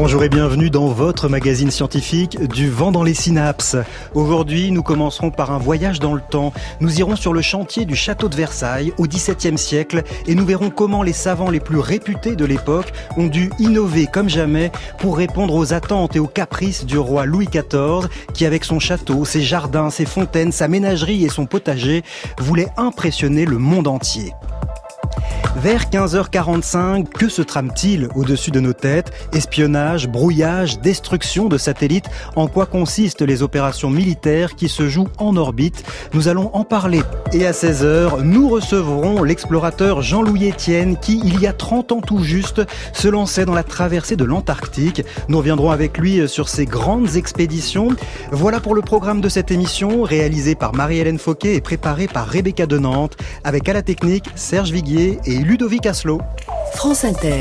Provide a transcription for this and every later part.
Bonjour et bienvenue dans votre magazine scientifique Du vent dans les synapses. Aujourd'hui, nous commencerons par un voyage dans le temps. Nous irons sur le chantier du château de Versailles au XVIIe siècle et nous verrons comment les savants les plus réputés de l'époque ont dû innover comme jamais pour répondre aux attentes et aux caprices du roi Louis XIV qui, avec son château, ses jardins, ses fontaines, sa ménagerie et son potager, voulait impressionner le monde entier. Vers 15h45, que se trame-t-il au-dessus de nos têtes? Espionnage, brouillage, destruction de satellites. En quoi consistent les opérations militaires qui se jouent en orbite? Nous allons en parler. Et à 16h, nous recevrons l'explorateur Jean-Louis Etienne qui, il y a 30 ans tout juste, se lançait dans la traversée de l'Antarctique. Nous reviendrons avec lui sur ses grandes expéditions. Voilà pour le programme de cette émission, réalisée par Marie-Hélène Fauquet et préparée par Rebecca de Nantes, avec à la technique Serge Viguier et Ludovic Asselot. France Inter.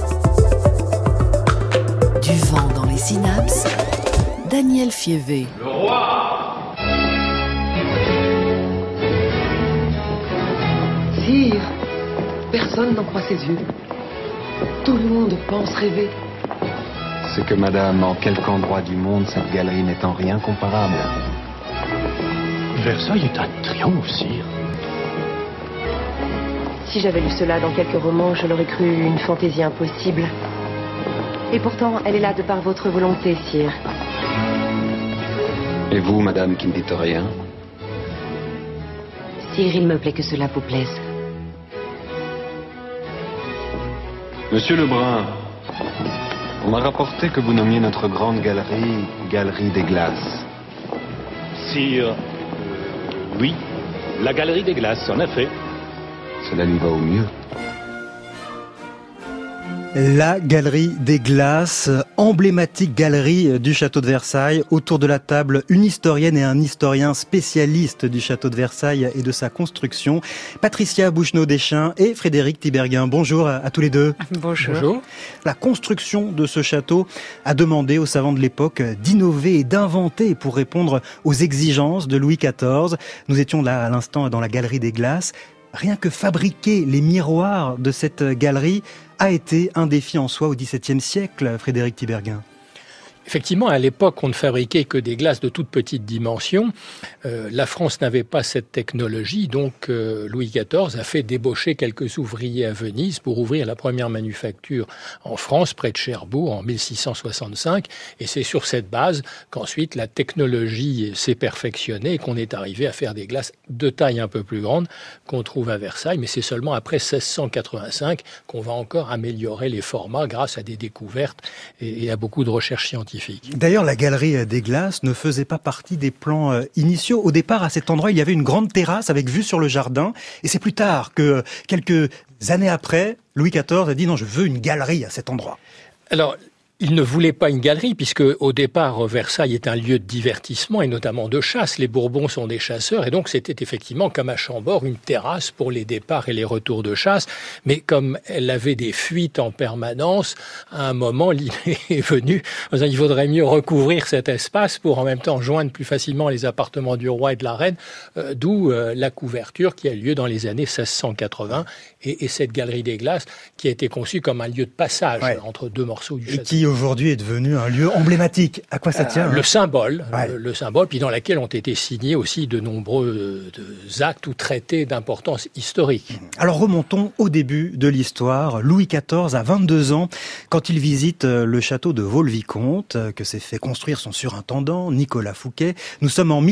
Du vent dans les synapses. Daniel Fievé. Le roi. Sire, personne n'en croit ses yeux. Tout le monde pense rêver. C'est que madame, en quelque endroit du monde, cette galerie n'est en rien comparable. Versailles est un triomphe, sire. Si j'avais lu cela dans quelques romans, je l'aurais cru une fantaisie impossible. Et pourtant, elle est là de par votre volonté, sire. Et vous, madame, qui ne dites rien? Sire, il me plaît que cela vous plaise. Monsieur Lebrun, on m'a rapporté que vous nommiez notre grande galerie Galerie des Glaces. Sire, oui, la galerie des glaces, en effet. Cela lui va au mieux. La galerie des glaces, emblématique galerie du château de Versailles. Autour de la table, une historienne et un historien spécialiste du château de Versailles et de sa construction. Patricia Bouchenaud-Deschamps et Frédéric Tiberghien. Bonjour à tous les deux. Bonjour. La construction de ce château a demandé aux savants de l'époque d'innover et d'inventer pour répondre aux exigences de Louis XIV. Nous étions là à l'instant dans la galerie des glaces. Rien que fabriquer les miroirs de cette galerie a été un défi en soi au XVIIe siècle, Frédéric Tiberghien. Effectivement, à l'époque, on ne fabriquait que des glaces de toute petite dimension. La France n'avait pas cette technologie, donc Louis XIV a fait débaucher quelques ouvriers à Venise pour ouvrir la première manufacture en France, près de Cherbourg, en 1665. Et c'est sur cette base qu'ensuite la technologie s'est perfectionnée et qu'on est arrivé à faire des glaces de taille un peu plus grande qu'on trouve à Versailles. Mais c'est seulement après 1685 qu'on va encore améliorer les formats grâce à des découvertes et à beaucoup de recherches scientifiques. D'ailleurs, la galerie des glaces ne faisait pas partie des plans initiaux. Au départ, à cet endroit, il y avait une grande terrasse avec vue sur le jardin. Et c'est plus tard que, quelques années après, Louis XIV a dit « Non, je veux une galerie à cet endroit ». Alors, il ne voulait pas une galerie, puisque au départ, Versailles est un lieu de divertissement et notamment de chasse. Les Bourbons sont des chasseurs et donc c'était effectivement comme à Chambord une terrasse pour les départs et les retours de chasse. Mais comme elle avait des fuites en permanence, à un moment, l'idée est venue, il faudrait mieux recouvrir cet espace pour en même temps joindre plus facilement les appartements du roi et de la reine, d'où la couverture qui a lieu dans les années 1680 et cette galerie des glaces qui a été conçue comme un lieu de passage entre deux morceaux du château. Qui aujourd'hui est devenu un lieu emblématique. À quoi ça tient le symbole, le symbole, puis dans laquelle ont été signés aussi de nombreux actes ou traités d'importance historique. Alors remontons au début de l'histoire. Louis XIV a 22 ans quand il visite le château de Vaux-le-Vicomte, que s'est fait construire son surintendant, Nicolas Fouquet. Nous sommes en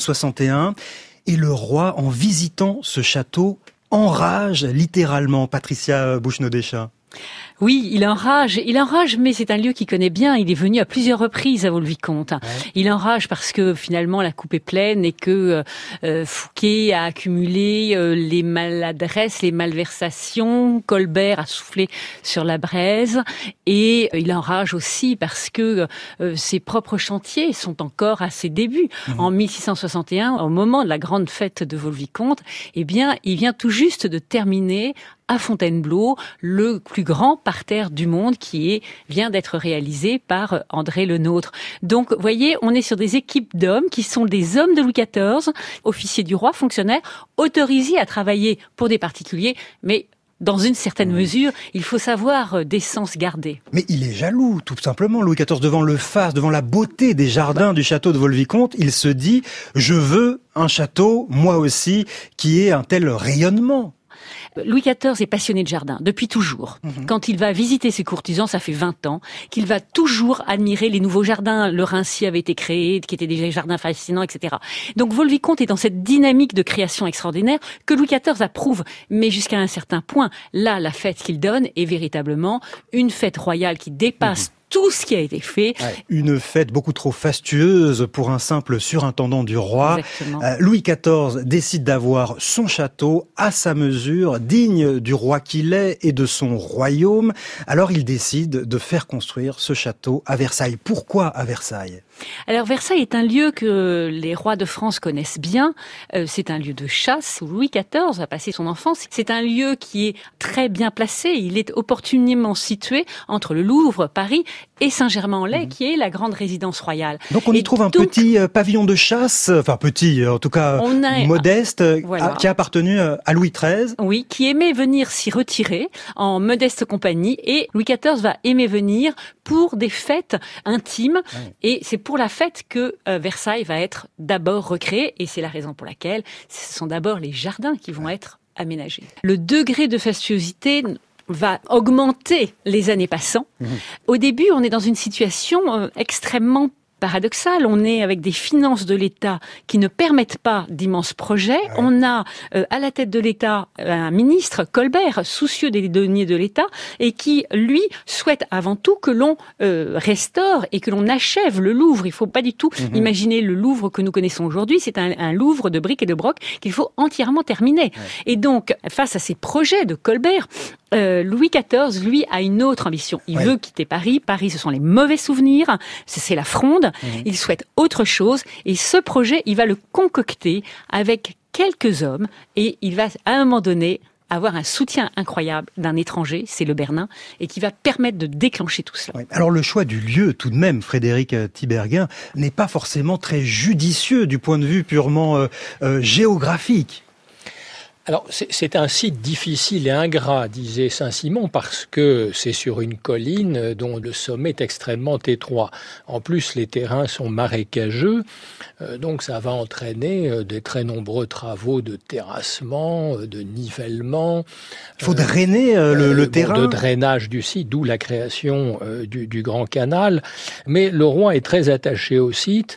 1661 et le roi, en visitant ce château, enrage littéralement. Patricia Bouchenaud-Deschamps. Oui, il enrage, mais c'est un lieu qu'il connaît bien. Il est venu à plusieurs reprises à Vaux-le-Vicomte. Ouais. Il enrage parce que finalement la coupe est pleine et que Fouquet a accumulé les maladresses, les malversations. Colbert a soufflé sur la braise et il enrage aussi parce que ses propres chantiers sont encore à ses débuts. En 1661, au moment de la grande fête de Vaux-le-Vicomte, eh bien, il vient tout juste de terminer à Fontainebleau, le plus grand parterre du monde qui vient d'être réalisé par André Le Nôtre. Donc, vous voyez, on est sur des équipes d'hommes qui sont des hommes de Louis XIV, officiers du roi, fonctionnaires, autorisés à travailler pour des particuliers, mais dans une certaine mesure, il faut savoir décence garder. Mais il est jaloux, tout simplement, Louis XIV, devant le faste, devant la beauté des jardins du château de Vaux-le-Vicomte. Il se dit, je veux un château, moi aussi, qui ait un tel rayonnement. Louis XIV est passionné de jardin, depuis toujours. Quand il va visiter ses courtisans, ça fait 20 ans, qu'il va toujours admirer les nouveaux jardins. Le Raincy avait été créé, qui étaient des jardins fascinants, etc. Donc Vaux-le-Vicomte est dans cette dynamique de création extraordinaire que Louis XIV approuve. Mais jusqu'à un certain point, là, la fête qu'il donne est véritablement une fête royale qui dépasse tout ce qui a été fait. Une fête beaucoup trop fastueuse pour un simple surintendant du roi. Louis XIV décide d'avoir son château à sa mesure, digne du roi qu'il est et de son royaume. Alors il décide de faire construire ce château à Versailles. Pourquoi à Versailles ? Alors Versailles est un lieu que les rois de France connaissent bien. C'est un lieu de chasse où Louis XIV a passé son enfance. C'est un lieu qui est très bien placé. Il est opportunément situé entre le Louvre, Paris, et Saint-Germain-en-Laye, qui est la grande résidence royale. Donc on y trouve un petit pavillon de chasse, enfin petit, en tout cas modeste, qui a appartenu à Louis XIII. Oui, qui aimait venir s'y retirer en modeste compagnie, et Louis XIV va aimer venir pour des fêtes intimes, et c'est pour la fête que Versailles va être d'abord recréé, et c'est la raison pour laquelle ce sont d'abord les jardins qui vont être aménagés. Le degré de fastuosité va augmenter les années passant. Au début, on est dans une situation extrêmement paradoxal. On est avec des finances de l'État qui ne permettent pas d'immenses projets. On a à la tête de l'État un ministre, Colbert, soucieux des deniers de l'État, et qui, lui, souhaite avant tout que l'on restaure et que l'on achève le Louvre. Il ne faut pas du tout imaginer le Louvre que nous connaissons aujourd'hui. C'est un Louvre de briques et de broc qu'il faut entièrement terminer. Et donc, face à ces projets de Colbert, Louis XIV, lui, a une autre ambition. Il veut quitter Paris. Paris, ce sont les mauvais souvenirs. C'est la fronde. Il souhaite autre chose. Et ce projet, il va le concocter avec quelques hommes. Et il va, à un moment donné, avoir un soutien incroyable d'un étranger, c'est le Bernin, et qui va permettre de déclencher tout cela. Alors le choix du lieu, tout de même, Frédéric Tiberghien, n'est pas forcément très judicieux du point de vue purement géographique. Alors, c'est un site difficile et ingrat, disait Saint-Simon, parce que c'est sur une colline dont le sommet est extrêmement étroit. En plus, les terrains sont marécageux, donc ça va entraîner des très nombreux travaux de terrassement, de nivellement. Il faut drainer le terrain. De drainage du site, d'où la création du Grand Canal. Mais le roi est très attaché au site.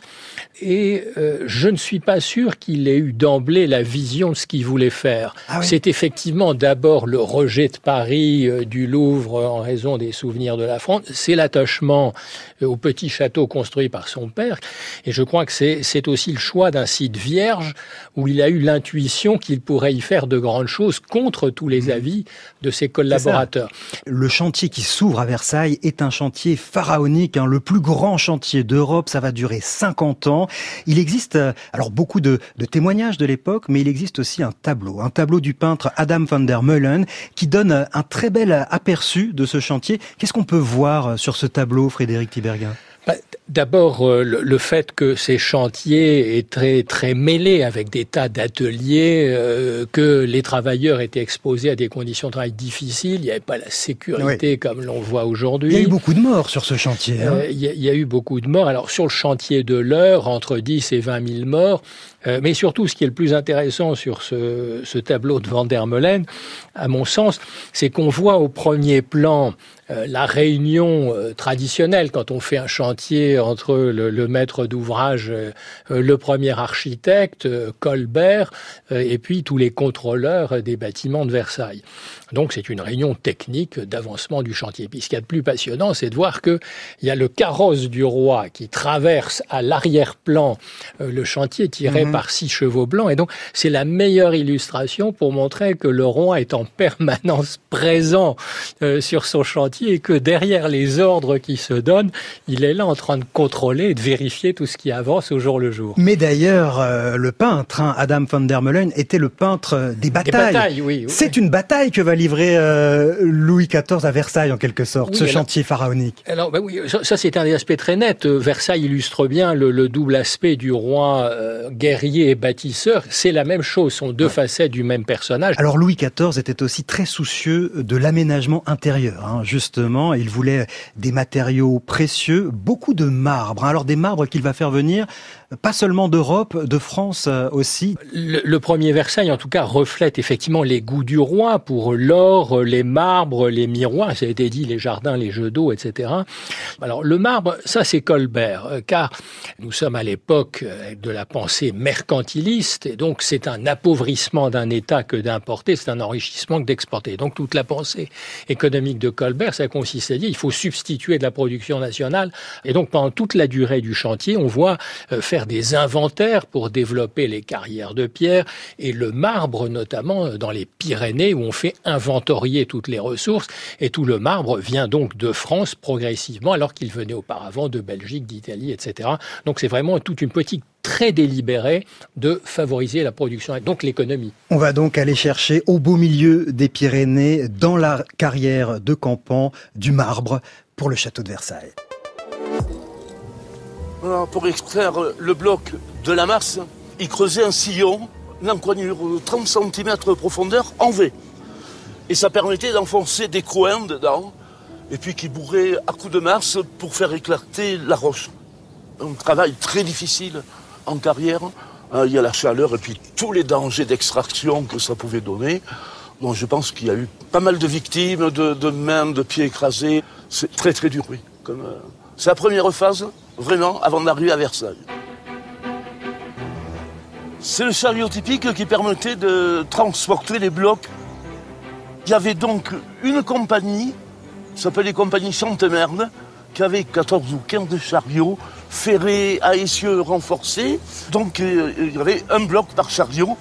Et je ne suis pas sûr qu'il ait eu d'emblée la vision de ce qu'il voulait faire. C'est effectivement d'abord le rejet de Paris du Louvre en raison des souvenirs de la Fronde. C'est l'attachement au petit château construit par son père. Et je crois que c'est aussi le choix d'un site vierge où il a eu l'intuition qu'il pourrait y faire de grandes choses contre tous les avis de ses collaborateurs. Le chantier qui s'ouvre à Versailles est un chantier pharaonique, le plus grand chantier d'Europe. Ça va durer 50 ans. Il existe alors beaucoup de témoignages de l'époque, mais il existe aussi un tableau du peintre Adam van der Meulen qui donne un très bel aperçu de ce chantier. Qu'est-ce qu'on peut voir sur ce tableau, Frédéric Tiberghien ? D'abord, le fait que ces chantiers est très très mêlés avec des tas d'ateliers, que les travailleurs étaient exposés à des conditions de travail difficiles. Il n'y avait pas la sécurité comme l'on voit aujourd'hui. Il y a eu beaucoup de morts sur ce chantier. Il y a eu beaucoup de morts. Alors sur le chantier de l'Eure, entre 10 et 20 000 morts. Mais surtout, ce qui est le plus intéressant sur ce tableau de Van der Meulen, à mon sens, c'est qu'on voit au premier plan la réunion traditionnelle quand on fait un chantier entre le maître d'ouvrage, le premier architecte, Colbert, et puis tous les contrôleurs des bâtiments de Versailles. Donc c'est une réunion technique d'avancement du chantier. Puis ce qu'il y a de plus passionnant, c'est de voir qu'il y a le carrosse du roi qui traverse à l'arrière-plan le chantier tiré par 6 chevaux blancs. Et donc c'est la meilleure illustration pour montrer que le roi est en permanence présent sur son chantier chantier et que derrière les ordres qui se donnent, il est là en train de contrôler et de vérifier tout ce qui avance au jour le jour. Mais d'ailleurs, le peintre, Adam van der Meulen, était le peintre des batailles. Des batailles, oui. C'est une bataille que va livrer Louis XIV à Versailles, en quelque sorte, Oui, ce chantier pharaonique. Alors, oui, ça c'est un des aspects très nets. Versailles illustre bien le double aspect du roi guerrier et bâtisseur. C'est la même chose, ce sont deux facettes du même personnage. Alors Louis XIV était aussi très soucieux de l'aménagement intérieur. Justement, il voulait des matériaux précieux, beaucoup de marbre. Alors des marbres qu'il va faire venir, pas seulement d'Europe, de France aussi. Le premier Versailles, en tout cas, reflète effectivement les goûts du roi pour l'or, les marbres, les miroirs, ça a été dit, les jardins, les jeux d'eau, etc. Alors le marbre, ça c'est Colbert, car nous sommes à l'époque de la pensée mercantiliste, et donc c'est un appauvrissement d'un État que d'importer, c'est un enrichissement que d'exporter. Donc toute la pensée économique de Colbert, ça consiste à dire il faut substituer de la production nationale, et donc pendant toute la durée du chantier, on voit faire des inventaires pour développer les carrières de pierre, et le marbre notamment dans les Pyrénées, où on fait inventorier toutes les ressources, et tout le marbre vient donc de France progressivement, alors qu'il venait auparavant de Belgique, d'Italie, etc. Donc c'est vraiment toute une politique très délibérée de favoriser la production et donc l'économie. On va donc aller chercher au beau milieu des Pyrénées, dans la carrière de Campan, du marbre pour le château de Versailles. Alors, pour extraire le bloc de la masse, il creusait un sillon, une encoignure de 30 cm de profondeur en V. Et ça permettait d'enfoncer des coins dedans, et puis qui bourrait à coups de masse pour faire éclater la roche. Un travail très difficile en carrière. Il y a la chaleur et puis tous les dangers d'extraction que ça pouvait donner. Donc je pense qu'il y a eu pas mal de victimes, de mains, de pieds écrasés. C'est très très dur, oui. C'est la première phase, vraiment, avant d'arriver à Versailles. C'est le chariot typique qui permettait de transporter les blocs. Il y avait donc une compagnie, qui s'appelait compagnie Chantemerde, qui avait 14 ou 15 chariots ferrés à essieux renforcés. Donc il y avait un bloc par chariot.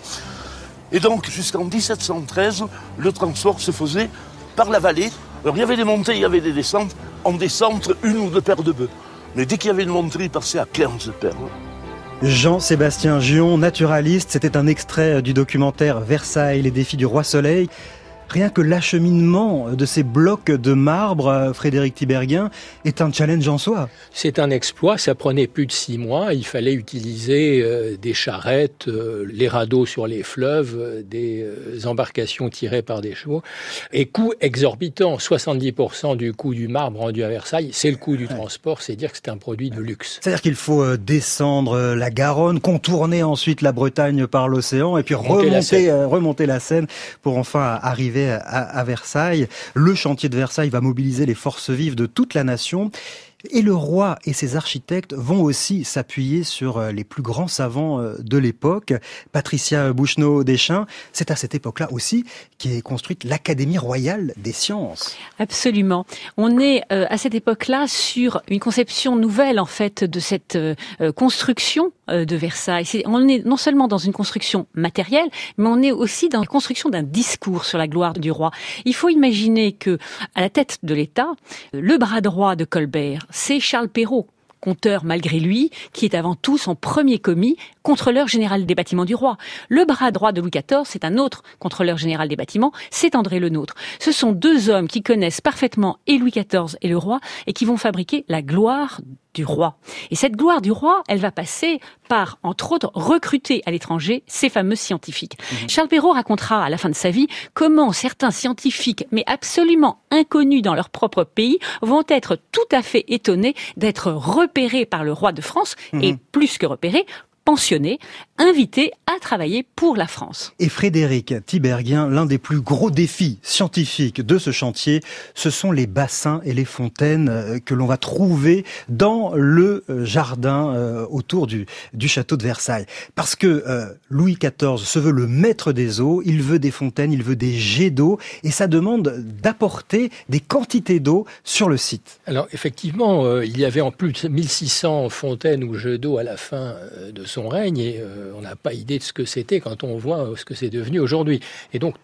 Et donc jusqu'en 1713, le transport se faisait par la vallée. Alors il y avait des montées, il y avait des descentes. En descente, une ou deux paires de bœufs. Mais dès qu'il y avait une montée, il passait à 15 paires. Jean-Sébastien Gion, naturaliste, c'était un extrait du documentaire Versailles, les défis du roi Soleil. Rien que l'acheminement de ces blocs de marbre, Frédéric Tiberghien, est un challenge en soi. C'est un exploit, ça prenait plus de 6 mois. Il fallait utiliser des charrettes, les radeaux sur les fleuves, des embarcations tirées par des chevaux. Et coût exorbitant, 70% du coût du marbre rendu à Versailles, c'est le coût du transport, c'est dire que c'est un produit de luxe. C'est-à-dire qu'il faut descendre la Garonne, contourner ensuite la Bretagne par l'océan et puis remonter la Seine pour enfin arriver à Versailles. Le chantier de Versailles va mobiliser les forces vives de toute la nation. Et le roi et ses architectes vont aussi s'appuyer sur les plus grands savants de l'époque. Patricia Bouchenaud-Deschamps, c'est à cette époque-là aussi qu'est construite l'Académie royale des sciences. Absolument. On est à cette époque-là sur une conception nouvelle en fait de cette construction de Versailles. On est non seulement dans une construction matérielle, mais on est aussi dans la construction d'un discours sur la gloire du roi. Il faut imaginer que à la tête de l'État, le bras droit de Colbert, c'est Charles Perrault, conteur malgré lui, qui est avant tout son premier commis, contrôleur général des bâtiments du roi. Le bras droit de Louis XIV, c'est un autre contrôleur général des bâtiments, c'est André Le Nôtre. Ce sont deux hommes qui connaissent parfaitement et Louis XIV et le roi, et qui vont fabriquer la gloire du roi. Et cette gloire du roi, elle va passer par, entre autres, recruter à l'étranger ces fameux scientifiques. Charles Perrault racontera à la fin de sa vie comment certains scientifiques, mais absolument inconnus dans leur propre pays, vont être tout à fait étonnés d'être repérés par le roi de France, et plus que repérés, pensionnés, invités à travailler pour la France. Et Frédéric Tiberghien, l'un des plus gros défis scientifiques de ce chantier, ce sont les bassins et les fontaines que l'on va trouver dans le jardin autour du château de Versailles. Parce que Louis XIV se veut le maître des eaux, il veut des fontaines, il veut des jets d'eau, et ça demande d'apporter des quantités d'eau sur le site. Alors effectivement, il y avait en plus de 1600 fontaines ou jets d'eau à la fin de son règne, et on n'a pas idée de ce que c'était quand on voit ce que c'est devenu aujourd'hui. Et donc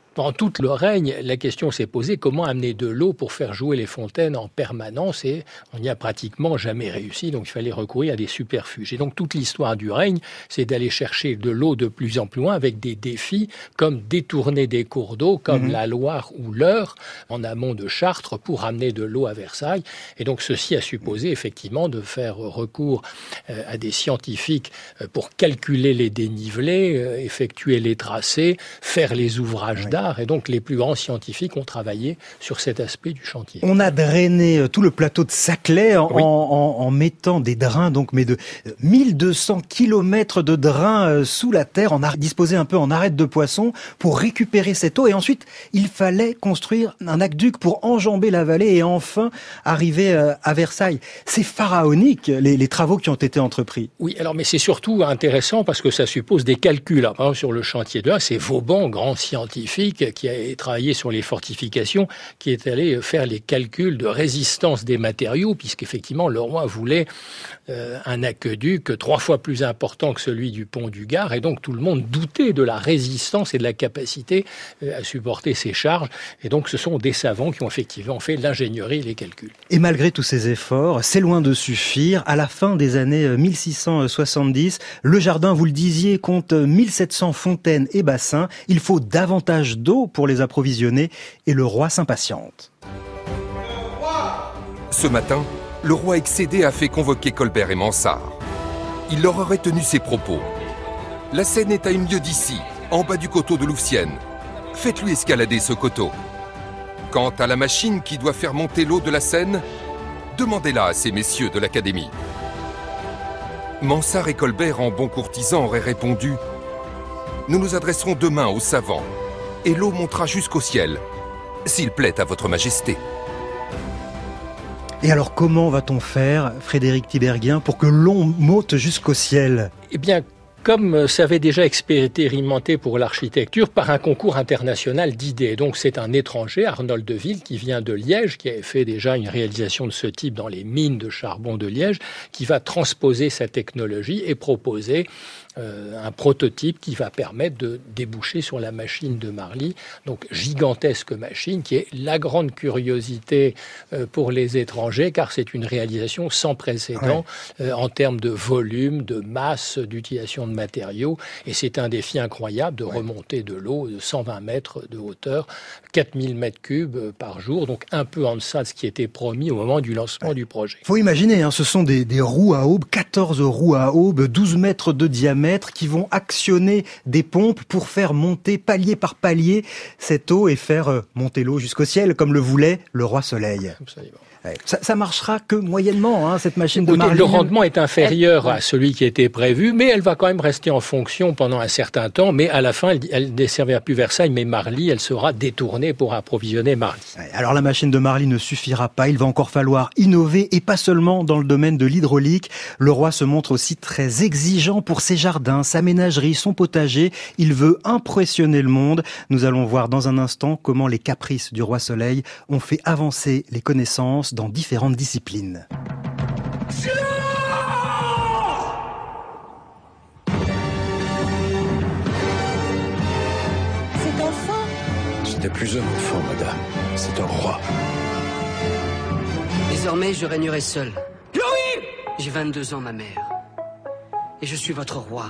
Pendant tout le règne, la question s'est posée comment amener de l'eau pour faire jouer les fontaines en permanence, et on n'y a pratiquement jamais réussi, donc il fallait recourir à des superfuges. Et donc toute l'histoire du règne, c'est d'aller chercher de l'eau de plus en plus loin avec des défis comme détourner des cours d'eau comme la Loire ou l'Eure en amont de Chartres pour amener de l'eau à Versailles. Et donc ceci a supposé effectivement de faire recours à des scientifiques pour calculer les dénivelés, effectuer les tracés, faire les ouvrages d'art. Et donc les plus grands scientifiques ont travaillé sur cet aspect du chantier. On a drainé tout le plateau de Saclay en mettant des drains, donc mais de 1200 kilomètres de drains sous la terre. On a disposé un peu en arête de poisson pour récupérer cette eau. Et ensuite, il fallait construire un aqueduc pour enjamber la vallée et enfin arriver à Versailles. C'est pharaonique, les travaux qui ont été entrepris. Oui, alors mais c'est surtout intéressant parce que ça suppose des calculs. Alors, par exemple, sur le chantier de là, c'est Vauban, grand scientifique, qui a travaillé sur les fortifications, qui est allé faire les calculs de résistance des matériaux, puisqu'effectivement le roi voulait un aqueduc 3 fois plus important que celui du pont du Gard, et donc tout le monde doutait de la résistance et de la capacité à supporter ces charges. Et donc ce sont des savants qui ont effectivement fait l'ingénierie et les calculs. Et malgré tous ces efforts, c'est loin de suffire. À la fin des années 1670, le jardin, vous le disiez, compte 1700 fontaines et bassins. Il faut davantage d'eau pour les approvisionner et le roi s'impatiente. Ce matin, le roi excédé a fait convoquer Colbert et Mansart. Il leur aurait tenu ces propos. La Seine est à une lieue d'ici, en bas du coteau de Louvciennes. Faites-lui escalader ce coteau. Quant à la machine qui doit faire monter l'eau de la Seine, demandez-la à ces messieurs de l'Académie. Mansart et Colbert, en bons courtisans, auraient répondu « Nous nous adresserons demain aux savants, et l'eau montera jusqu'au ciel, s'il plaît à votre majesté. » Et alors comment va-t-on faire, Frédéric Tiberghien, pour que l'eau monte jusqu'au ciel ? Eh bien, comme ça avait déjà expérimenté pour l'architecture par un concours international d'idées. Donc c'est un étranger, Arnold de Ville, qui vient de Liège, qui avait fait déjà une réalisation de ce type dans les mines de charbon de Liège, qui va transposer sa technologie et proposer un prototype qui va permettre de déboucher sur la machine de Marly, donc gigantesque machine qui est la grande curiosité pour les étrangers, car c'est une réalisation sans précédent en termes de volume, de masse, d'utilisation de matériaux, et c'est un défi incroyable de remonter de l'eau de 120 mètres de hauteur, 4000 mètres cubes par jour, donc un peu en deçà de ce qui était promis au moment du lancement du projet. Faut imaginer, ce sont des roues à aubes, 14 roues à aubes, 12 mètres de diamètre, qui vont actionner des pompes pour faire monter palier par palier cette eau et faire monter l'eau jusqu'au ciel, comme le voulait le roi Soleil. Absolument. Ça marchera que moyennement, cette machine de Marly. Le rendement est inférieur à celui qui était prévu, mais elle va quand même rester en fonction pendant un certain temps. Mais à la fin, elle ne desservira plus Versailles, mais Marly, elle sera détournée pour approvisionner Marly. Alors la machine de Marly ne suffira pas, il va encore falloir innover, et pas seulement dans le domaine de l'hydraulique. Le roi se montre aussi très exigeant pour ses jardins, sa ménagerie, son potager. Il veut impressionner le monde. Nous allons voir dans un instant comment les caprices du roi Soleil ont fait avancer les connaissances dans différentes disciplines. Cet enfant ? Ce n'est plus un enfant, madame. C'est un roi. Désormais, je régnerai seul. Louis ! J'ai 22 ans, ma mère. Et je suis votre roi.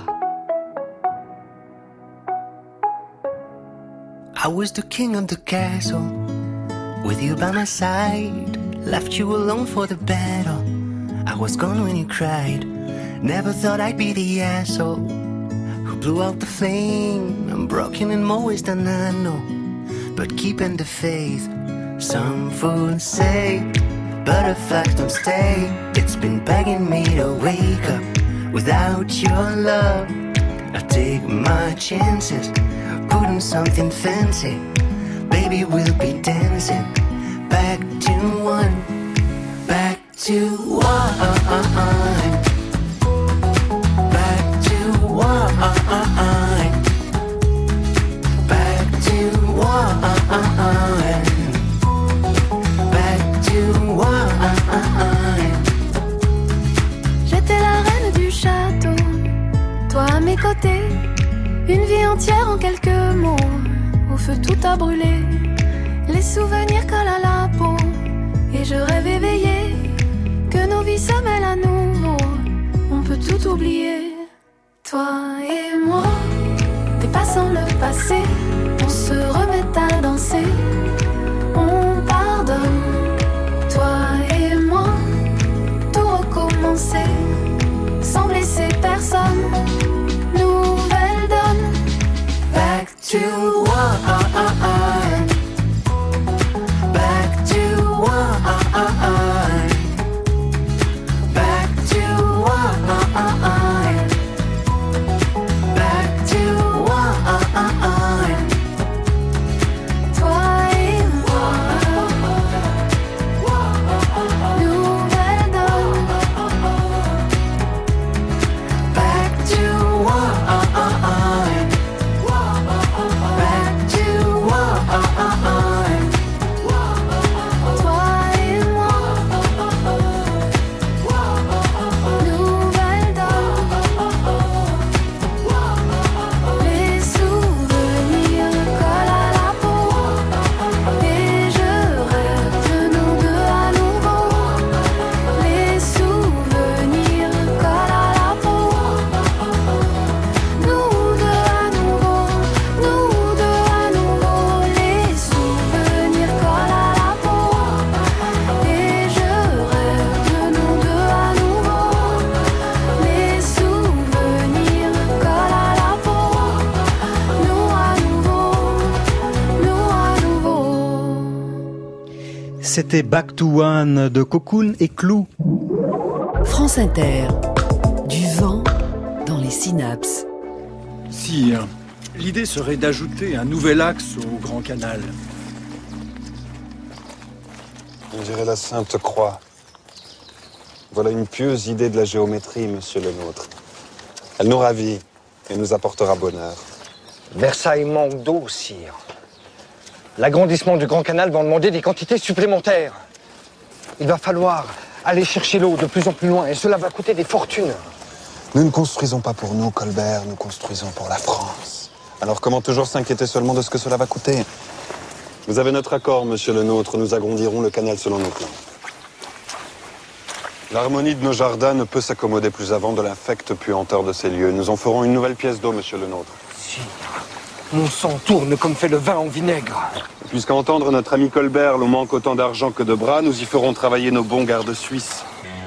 I was the king of the castle, with you by my side. Left you alone for the battle. I was gone when you cried. Never thought I'd be the asshole who blew out the flame. I'm broken in more ways than I know, but keeping the faith. Some fools say butterflies don't stay. It's been begging me to wake up. Without your love, I take my chances. Putting something fancy, baby, we'll be dancing. Back to one, back to one, back to one, back to one, back to one. J'étais la reine du château, toi à mes côtés, une vie entière en quelques mots. Au feu tout a brûlé. Les souvenirs collent à la peau. Et je rêve éveillé que nos vies se mêlent à nouveau. On peut tout oublier. Toi et moi, dépassant le passé, on se remet à danser. On pardonne. Toi et moi, tout recommencer, sans blesser personne. Nouvelle donne. Back to one. Back to one. Back to one. Back to one. Toi et moi. Nouvelle donne. Back to one. Back to one. Toi et moi. Nouvelle donne. Les souvenirs collent à la peau. Et je rêve de nous deux à nouveau. Les souvenirs collent à la peau. Nous deux à nouveau. Nous deux à nouveau. Les souvenirs collent à la peau. Et je rêve de nous deux à nouveau. Les souvenirs collent à la peau. Nous à nouveau. Nous à nouveau. C'était Back to One de Cocoon et Clou. France Inter. Du vent dans les synapses. Sire, l'idée serait d'ajouter un nouvel axe au Grand Canal. On dirait la Sainte Croix. Voilà une pieuse idée de la géométrie, monsieur le nôtre. Elle nous ravit et nous apportera bonheur. Versailles manque d'eau, sire. L'agrandissement du Grand Canal va en demander des quantités supplémentaires. Il va falloir aller chercher l'eau de plus en plus loin et cela va coûter des fortunes. Nous ne construisons pas pour nous, Colbert, nous construisons pour la France. Alors comment toujours s'inquiéter seulement de ce que cela va coûter? Vous avez notre accord, monsieur le nôtre, nous agrandirons le canal selon nos plans. L'harmonie de nos jardins ne peut s'accommoder plus avant de l'infecte puanteur de ces lieux. Nous en ferons une nouvelle pièce d'eau, monsieur le nôtre. Sire, mon sang tourne comme fait le vin en vinaigre. Puisqu'à entendre notre ami Colbert, l'on manque autant d'argent que de bras, nous y ferons travailler nos bons gardes suisses.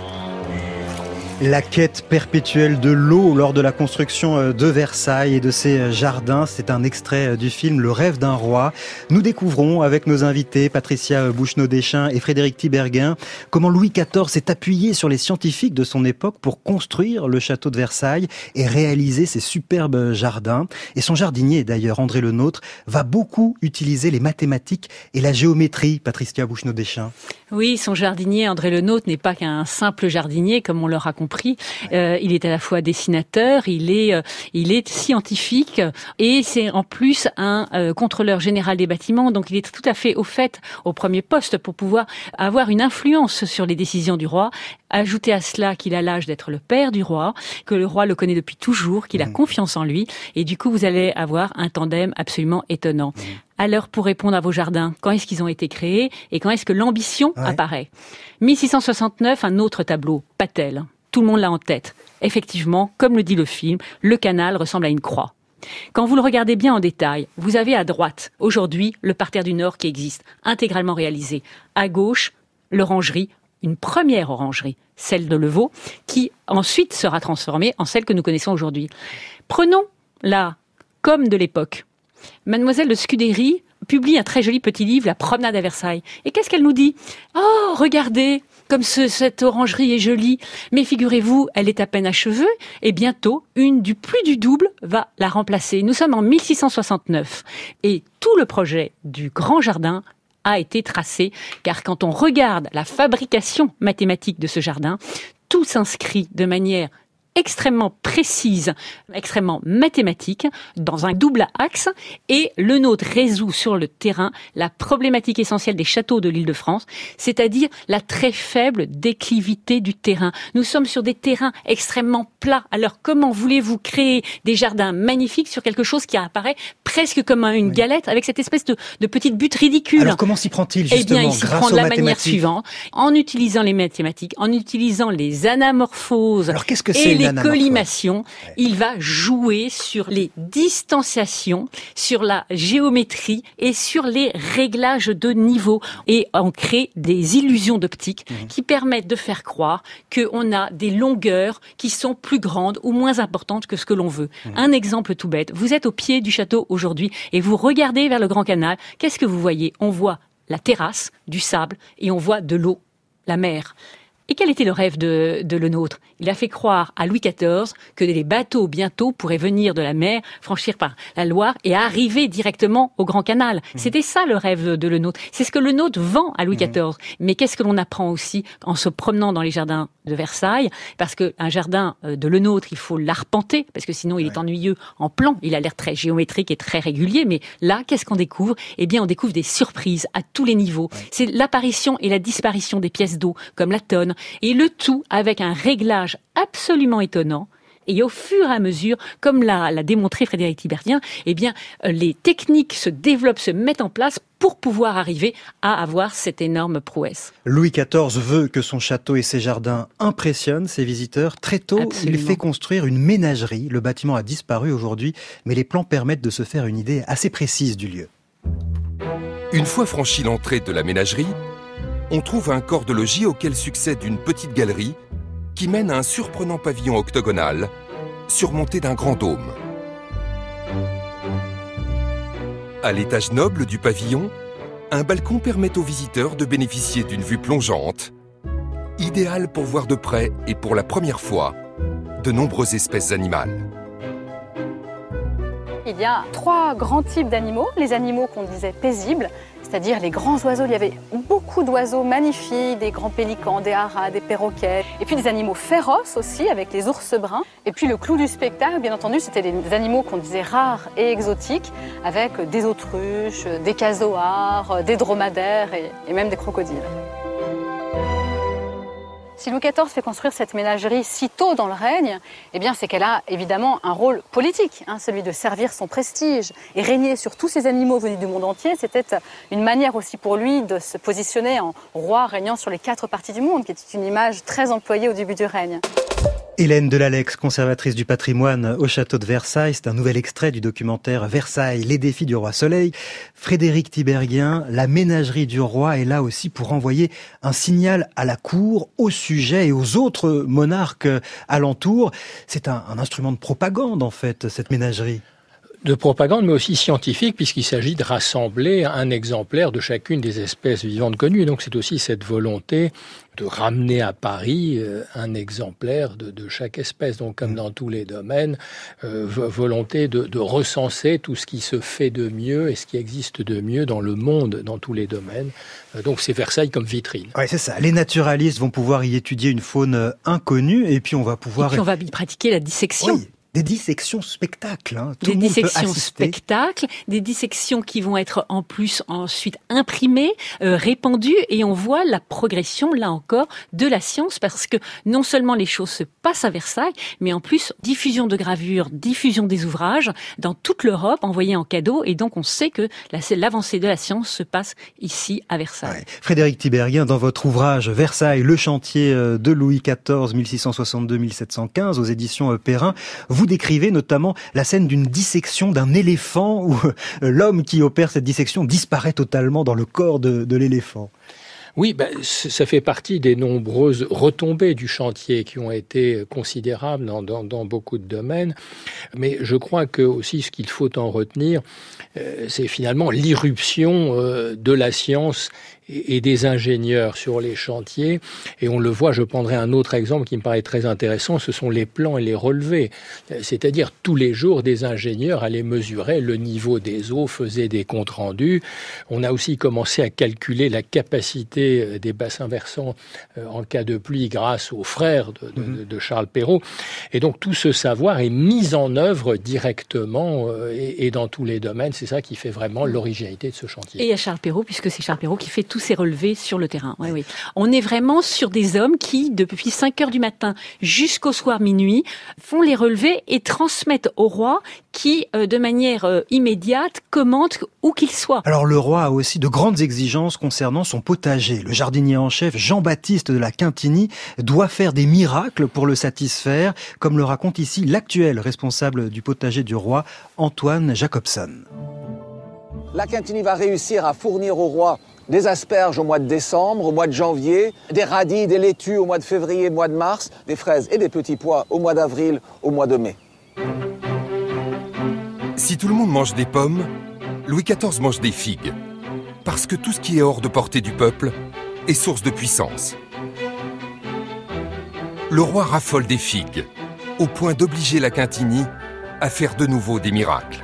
La quête perpétuelle de l'eau lors de la construction de Versailles et de ses jardins, c'est un extrait du film Le rêve d'un roi. Nous découvrons avec nos invités Patricia Bouchenaud-Deschamps et Frédéric Tiberghien comment Louis XIV s'est appuyé sur les scientifiques de son époque pour construire le château de Versailles et réaliser ces superbes jardins. Et son jardinier d'ailleurs, André Le Nôtre, va beaucoup utiliser les mathématiques et la géométrie, Patricia Bouchenaud-Deschamps. Oui, son jardinier, André Le Nôtre, n'est pas qu'un simple jardinier, comme on l'aura compris. Il est à la fois dessinateur, il est scientifique et c'est en plus un contrôleur général des bâtiments. Donc il est tout à fait au fait au premier poste pour pouvoir avoir une influence sur les décisions du roi. Ajoutez à cela qu'il a l'âge d'être le père du roi, que le roi le connaît depuis toujours, qu'il a confiance en lui. Et du coup, vous allez avoir un tandem absolument étonnant. Alors, pour répondre à vos jardins, quand est-ce qu'ils ont été créés et quand est-ce que l'ambition apparaît? 1669, un autre tableau, Patel. Tout le monde l'a en tête. Effectivement, comme le dit le film, le canal ressemble à une croix. Quand vous le regardez bien en détail, vous avez à droite, aujourd'hui, le parterre du Nord qui existe, intégralement réalisé. À gauche, l'orangerie, une première orangerie, celle de Levaux, qui ensuite sera transformée en celle que nous connaissons aujourd'hui. Prenons là, comme de l'époque. Mademoiselle de Scudéry publie un très joli petit livre, La promenade à Versailles. Et qu'est-ce qu'elle nous dit? Oh, regardez, comme cette orangerie est jolie. Mais figurez-vous, elle est à peine achevée et bientôt, une du plus du double va la remplacer. Nous sommes en 1669 et tout le projet du grand jardin a été tracé, car quand on regarde la fabrication mathématique de ce jardin, tout s'inscrit de manière extrêmement précise, extrêmement mathématique, dans un double axe, et le nôtre résout sur le terrain la problématique essentielle des châteaux de l'Île-de-France, c'est-à-dire la très faible déclivité du terrain. Nous sommes sur des terrains extrêmement plats. Alors comment voulez-vous créer des jardins magnifiques sur quelque chose qui apparaît presque comme une galette, avec cette espèce de petite butte ridicule? Alors comment s'y prend-il justement? Eh bien, il s'y prend de la manière suivante, en utilisant les mathématiques, en utilisant les anamorphoses. Alors qu'est-ce que c'est les collimations, il va jouer sur les distanciations, sur la géométrie et sur les réglages de niveau, et on crée des illusions d'optique qui permettent de faire croire qu'on a des longueurs qui sont plus grandes ou moins importantes que ce que l'on veut. Un exemple tout bête, vous êtes au pied du château aujourd'hui et vous regardez vers le Grand Canal, qu'est-ce que vous voyez? On voit la terrasse, du sable, et on voit de l'eau, la mer. Et quel était le rêve de Le Nôtre? Il a fait croire à Louis XIV que les bateaux bientôt pourraient venir de la mer, franchir par la Loire et arriver directement au Grand Canal. C'était ça le rêve de Le Nôtre. C'est ce que Le Nôtre vend à Louis XIV. Mais qu'est-ce que l'on apprend aussi en se promenant dans les jardins de Versailles? Parce qu'un jardin de Le Nôtre, il faut l'arpenter, parce que sinon il est ennuyeux en plan. Il a l'air très géométrique et très régulier. Mais là, qu'est-ce qu'on découvre? Eh bien, on découvre des surprises à tous les niveaux. C'est l'apparition et la disparition des pièces d'eau, comme la tonne, et le tout avec un réglage absolument étonnant. Et au fur et à mesure, comme l'a démontré Frédéric Tiberghien, eh bien, les techniques se développent, se mettent en place pour pouvoir arriver à avoir cette énorme prouesse. Louis XIV veut que son château et ses jardins impressionnent ses visiteurs. Très tôt, il fait construire une ménagerie. Le bâtiment a disparu aujourd'hui, mais les plans permettent de se faire une idée assez précise du lieu. Une fois franchi l'entrée de la ménagerie, on trouve un corps de logis auquel succède une petite galerie qui mène à un surprenant pavillon octogonal surmonté d'un grand dôme. À l'étage noble du pavillon, un balcon permet aux visiteurs de bénéficier d'une vue plongeante, idéale pour voir de près et pour la première fois de nombreuses espèces animales. Il y a 3 grands types d'animaux, les animaux qu'on disait paisibles, c'est-à-dire les grands oiseaux. Il y avait beaucoup d'oiseaux magnifiques, des grands pélicans, des haras, des perroquets, et puis des animaux féroces aussi, avec les ours bruns. Et puis le clou du spectacle, bien entendu, c'était des animaux qu'on disait rares et exotiques, avec des autruches, des casoars, des dromadaires et même des crocodiles. Si Louis XIV fait construire cette ménagerie si tôt dans le règne, eh bien c'est qu'elle a évidemment un rôle politique, celui de servir son prestige et régner sur tous ces animaux venus du monde entier. C'était une manière aussi pour lui de se positionner en roi régnant sur les 4 parties du monde, qui était une image très employée au début du règne. Hélène Delalex, conservatrice du patrimoine au château de Versailles. C'est un nouvel extrait du documentaire Versailles, les défis du roi Soleil. Frédéric Tiberghien, la ménagerie du roi est là aussi pour envoyer un signal à la cour, au sujet et aux autres monarques alentours. C'est un instrument de propagande en fait, cette ménagerie. De propagande, mais aussi scientifique, puisqu'il s'agit de rassembler un exemplaire de chacune des espèces vivantes connues. Donc c'est aussi cette volonté de ramener à Paris un exemplaire de chaque espèce. Donc comme dans tous les domaines, volonté de recenser tout ce qui se fait de mieux et ce qui existe de mieux dans le monde, dans tous les domaines. Donc c'est Versailles comme vitrine. Ouais, c'est ça. Les naturalistes vont pouvoir y étudier une faune inconnue et puis on va pouvoir... Et puis on va y pratiquer la dissection. Oui. Des dissections spectacles, Des dissections spectacles, des dissections qui vont être en plus ensuite imprimées, répandues, et on voit la progression, là encore, de la science, parce que non seulement les choses se passent à Versailles, mais en plus, diffusion de gravures, diffusion des ouvrages dans toute l'Europe, envoyés en cadeau, et donc on sait que l'avancée de la science se passe ici, à Versailles. Ouais. Frédéric Tiberghien, dans votre ouvrage Versailles, le chantier de Louis XIV, 1662-1715, aux éditions Perrin, vous décrivez notamment la scène d'une dissection d'un éléphant où l'homme qui opère cette dissection disparaît totalement dans le corps de l'éléphant. Oui, ça fait partie des nombreuses retombées du chantier qui ont été considérables dans beaucoup de domaines. Mais je crois que aussi ce qu'il faut en retenir, c'est finalement l'irruption de la science et des ingénieurs sur les chantiers. Et on le voit, je prendrai un autre exemple qui me paraît très intéressant, ce sont les plans et les relevés. C'est-à-dire tous les jours, des ingénieurs allaient mesurer le niveau des eaux, faisaient des comptes rendus. On a aussi commencé à calculer la capacité des bassins versants en cas de pluie grâce aux frères de Charles Perrault. Et donc tout ce savoir est mis en œuvre directement et dans tous les domaines. C'est ça qui fait vraiment l'originalité de ce chantier. Et à Charles Perrault, puisque c'est Charles Perrault qui fait tous ces relevés sur le terrain. Oui, oui. On est vraiment sur des hommes qui, depuis 5 heures du matin jusqu'au soir minuit, font les relevés et transmettent au roi qui, de manière immédiate, commente où qu'il soit. Alors le roi a aussi de grandes exigences concernant son potager. Le jardinier en chef Jean-Baptiste de la Quintinie doit faire des miracles pour le satisfaire, comme le raconte ici l'actuel responsable du potager du roi, Antoine Jacobson. La Quintinie va réussir à fournir au roi des asperges au mois de décembre, au mois de janvier, des radis, des laitues au mois de février, au mois de mars, des fraises et des petits pois au mois d'avril, au mois de mai. Si tout le monde mange des pommes, Louis XIV mange des figues. Parce que tout ce qui est hors de portée du peuple est source de puissance. Le roi raffole des figues, au point d'obliger la Quintinie à faire de nouveau des miracles.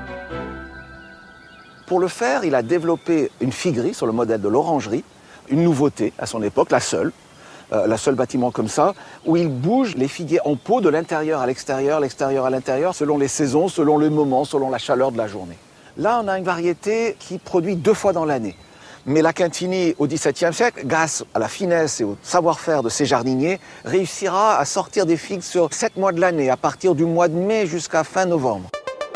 Pour le faire, il a développé une figuerie sur le modèle de l'orangerie, une nouveauté à son époque, la seule bâtiment comme ça, où il bouge les figuiers en pot de l'intérieur à l'extérieur à l'intérieur, selon les saisons, selon le moment, selon la chaleur de la journée. Là, on a une variété qui produit 2 fois dans l'année. Mais la Quintinie, au XVIIe siècle, grâce à la finesse et au savoir-faire de ses jardiniers, réussira à sortir des figues sur 7 mois de l'année, à partir du mois de mai jusqu'à fin novembre.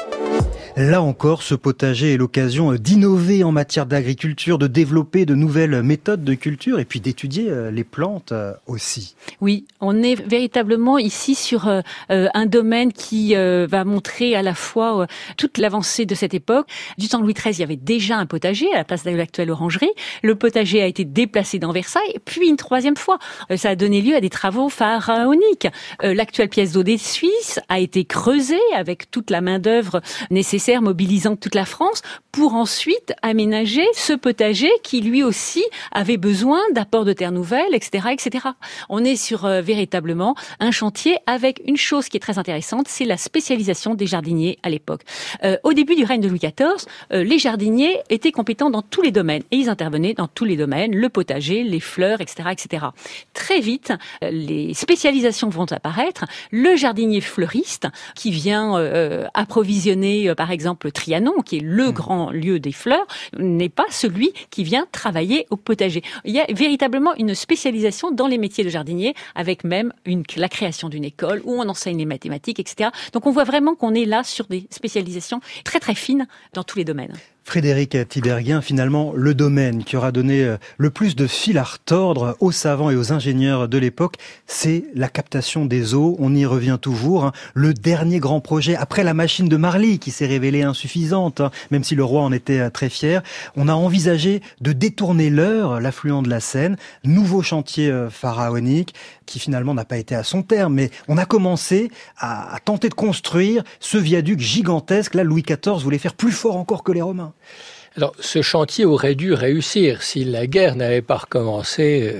Là encore, ce potager est l'occasion d'innover en matière d'agriculture, de développer de nouvelles méthodes de culture et puis d'étudier les plantes aussi. Oui, on est véritablement ici sur un domaine qui va montrer à la fois toute l'avancée de cette époque. Du temps de Louis XIII, il y avait déjà un potager à la place de l'actuelle orangerie. Le potager a été déplacé dans Versailles, puis une 3e fois. Ça a donné lieu à des travaux pharaoniques. L'actuelle pièce d'eau des Suisses a été creusée avec toute la main-d'œuvre nécessaire, mobilisant toute la France, pour ensuite aménager ce potager qui lui aussi avait besoin d'apports de terre nouvelle, etc., etc. On est sur véritablement un chantier avec une chose qui est très intéressante, c'est la spécialisation des jardiniers à l'époque. Au début du règne de Louis XIV, les jardiniers étaient compétents dans tous les domaines et ils intervenaient dans tous les domaines, le potager, les fleurs, etc., etc. Très vite, les spécialisations vont apparaître. Le jardinier fleuriste qui vient approvisionner, par exemple, Trianon, qui est le grand lieu des fleurs, n'est pas celui qui vient travailler au potager. Il y a véritablement une spécialisation dans les métiers de jardinier, avec même la création d'une école où on enseigne les mathématiques, etc. Donc on voit vraiment qu'on est là sur des spécialisations très très fines dans tous les domaines. Frédéric Tiberghien, finalement, le domaine qui aura donné le plus de fil à retordre aux savants et aux ingénieurs de l'époque, c'est la captation des eaux. On y revient toujours. Le dernier grand projet, après la machine de Marly, qui s'est révélée insuffisante, même si le roi en était très fier, on a envisagé de détourner l'Eure, l'affluent de la Seine. Nouveau chantier pharaonique, qui finalement n'a pas été à son terme, mais on a commencé à tenter de construire ce viaduc gigantesque. Là, Louis XIV voulait faire plus fort encore que les Romains. Alors, ce chantier aurait dû réussir si la guerre n'avait pas recommencé,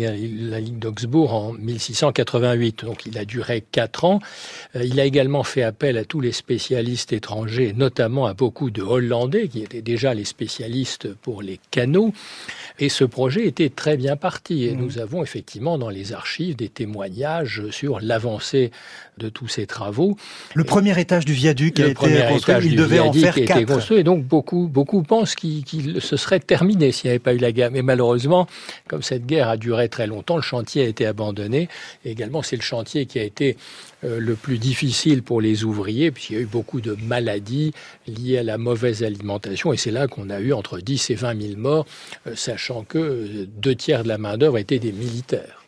la Ligue d'Augsbourg, en 1688. Donc, il a duré 4 ans. Il a également fait appel à tous les spécialistes étrangers, notamment à beaucoup de Hollandais, qui étaient déjà les spécialistes pour les canaux. Et ce projet était très bien parti. Et nous avons effectivement dans les archives des témoignages sur l'avancée de tous ces travaux. Le premier étage du viaduc a été construit, il devait en faire 4. Construit, et donc beaucoup pensent qu'il se serait terminé s'il n'y avait pas eu la guerre. Mais malheureusement, comme cette guerre a duré très longtemps, le chantier a été abandonné. Et également, c'est le chantier qui a été le plus difficile pour les ouvriers, puisqu'il y a eu beaucoup de maladies liées à la mauvaise alimentation. Et c'est là qu'on a eu entre 10 et 20 000 morts, sachant que 2 tiers de la main-d'œuvre étaient des militaires.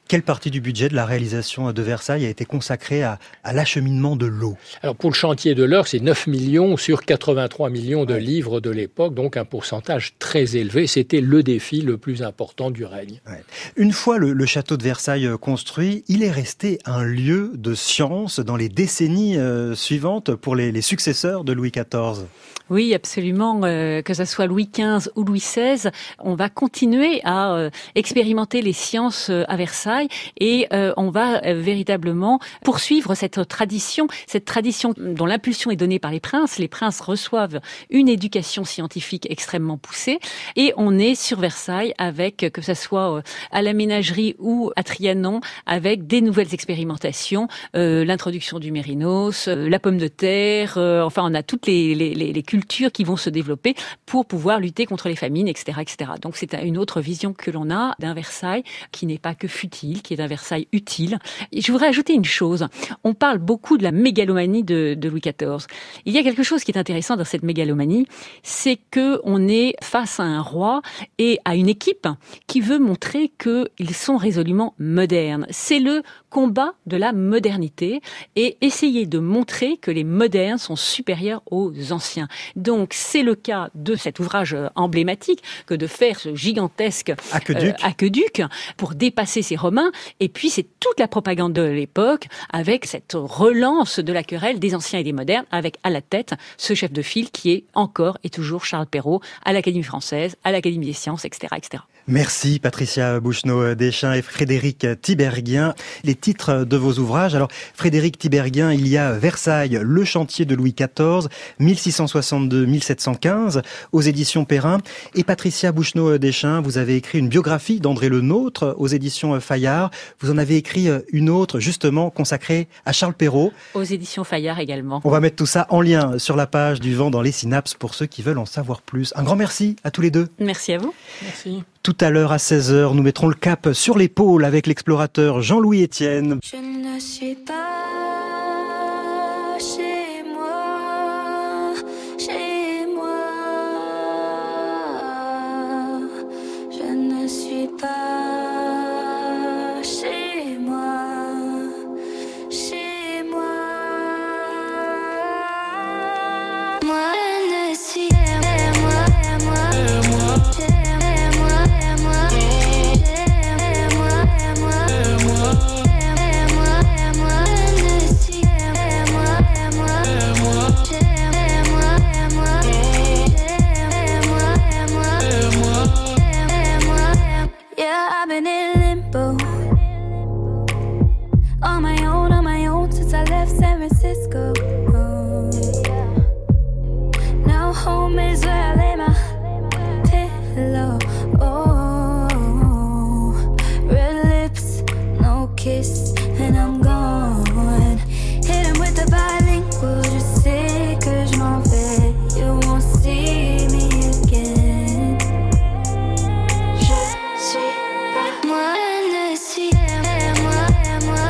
Quelle partie du budget de la réalisation de Versailles a été consacrée à l'acheminement de l'eau? Alors pour le chantier de l'Eure, c'est 9 millions sur 83 millions de livres de l'époque, donc un pourcentage très élevé. C'était le défi le plus important du règne. Ouais. Une fois le château de Versailles construit, il est resté un lieu de science dans les décennies suivantes pour les successeurs de Louis XIV. Oui, absolument. Que ce soit Louis XV ou Louis XVI, on va continuer à expérimenter les sciences à Versailles et on va véritablement poursuivre cette tradition dont l'impulsion est donnée par les princes. Les princes reçoivent une éducation scientifique extrêmement poussée et on est sur Versailles avec, que ce soit à la Ménagerie ou à Trianon, avec des nouvelles expérimentations, l'introduction du mérinos, la pomme de terre, enfin on a toutes les cultures qui vont se développer pour pouvoir lutter contre les famines, etc., etc. Donc c'est une autre vision que l'on a d'un Versailles qui n'est pas que futile, qui est un Versailles utile. Et je voudrais ajouter une chose. On parle beaucoup de la mégalomanie de Louis XIV. Il y a quelque chose qui est intéressant dans cette mégalomanie, c'est que on est face à un roi et à une équipe qui veut montrer qu'ils sont résolument modernes. C'est le combat de la modernité et essayer de montrer que les modernes sont supérieurs aux anciens. Donc c'est le cas de cet ouvrage emblématique que de faire ce gigantesque aqueduc pour dépasser ces Romains. Et puis c'est toute la propagande de l'époque avec cette relance de la querelle des anciens et des modernes, avec à la tête ce chef de file qui est encore et toujours Charles Perrault à l'Académie française, à l'Académie des sciences, etc., etc. Merci Patricia Bouchenaud-Deschamps et Frédéric Tiberghien. Les titres de vos ouvrages. Alors Frédéric Tiberghien, il y a Versailles, le chantier de Louis XIV, 1662-1715 aux éditions Perrin. Et Patricia Bouchenaud-Deschamps, vous avez écrit une biographie d'André Le Nôtre aux éditions Fayard. Vous en avez écrit une autre justement consacrée à Charles Perrault. Aux éditions Fayard également. On va mettre tout ça en lien sur la page du Vent dans les synapses pour ceux qui veulent en savoir plus. Un grand merci à tous les deux. Merci à vous. Merci. Tout à l'heure à 16h, nous mettrons le cap sur l'épaule avec l'explorateur Jean-Louis Etienne. Je ne suis pas chez moi, chez moi. Je ne suis pas chez moi, chez moi. Moi je ne suis home is where I lay my pillow. Oh, red lips, no kiss, and I'm gone. Hit him with the bilingual, just say que je m'en vais. You won't see me again. Je suis pas moi, je ne suis moi, moi,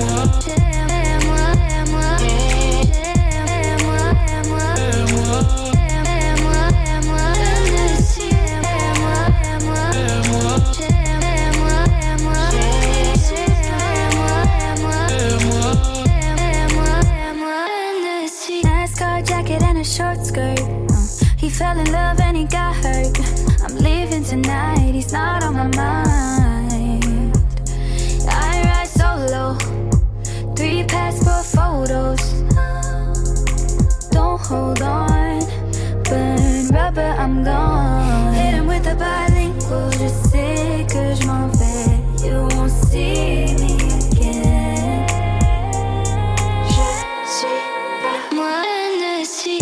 short skirt. He fell in love and he got hurt. I'm leaving tonight, he's not on my mind. I ride solo, 3 passport photos. Don't hold on, burn rubber, I'm gone. Hit him with the bilingual, just say que je m'en vais. You won't see me again. Je suis pas moi, je suis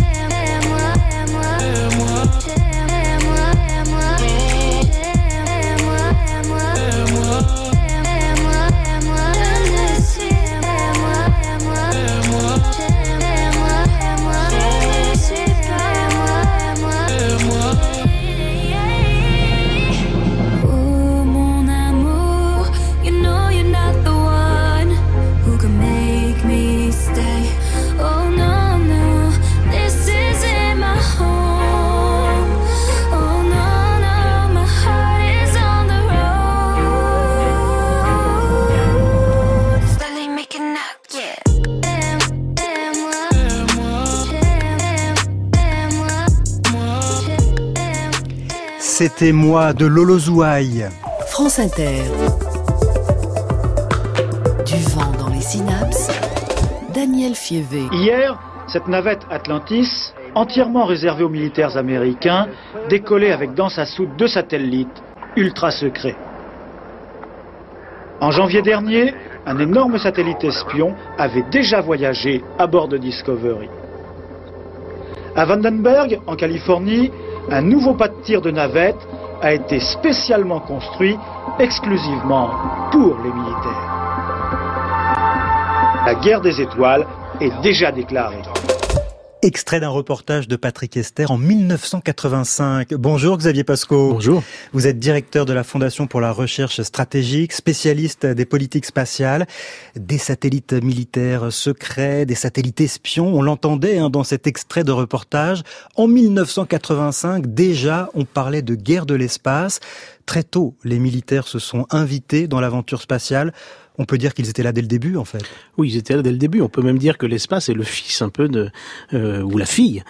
c'était moi de Lolo Zouaï. France Inter. Du vent dans les synapses. Daniel Fievé. Hier, cette navette Atlantis, entièrement réservée aux militaires américains, décollait avec dans sa soute 2 satellites ultra secrets. En janvier dernier, un énorme satellite espion avait déjà voyagé à bord de Discovery. À Vandenberg, en Californie, un nouveau pas de tir de navette a été spécialement construit exclusivement pour les militaires. La guerre des étoiles est déjà déclarée. Extrait d'un reportage de Patrick Esther en 1985. Bonjour Xavier Pasco. Bonjour. Vous êtes directeur de la Fondation pour la recherche stratégique, spécialiste des politiques spatiales, des satellites militaires secrets, des satellites espions. On l'entendait dans cet extrait de reportage. En 1985, déjà, on parlait de guerre de l'espace. Très tôt, les militaires se sont invités dans l'aventure spatiale. On peut dire qu'ils étaient là dès le début, en fait. Oui, ils étaient là dès le début. On peut même dire que l'espace est le fils un peu ou la fille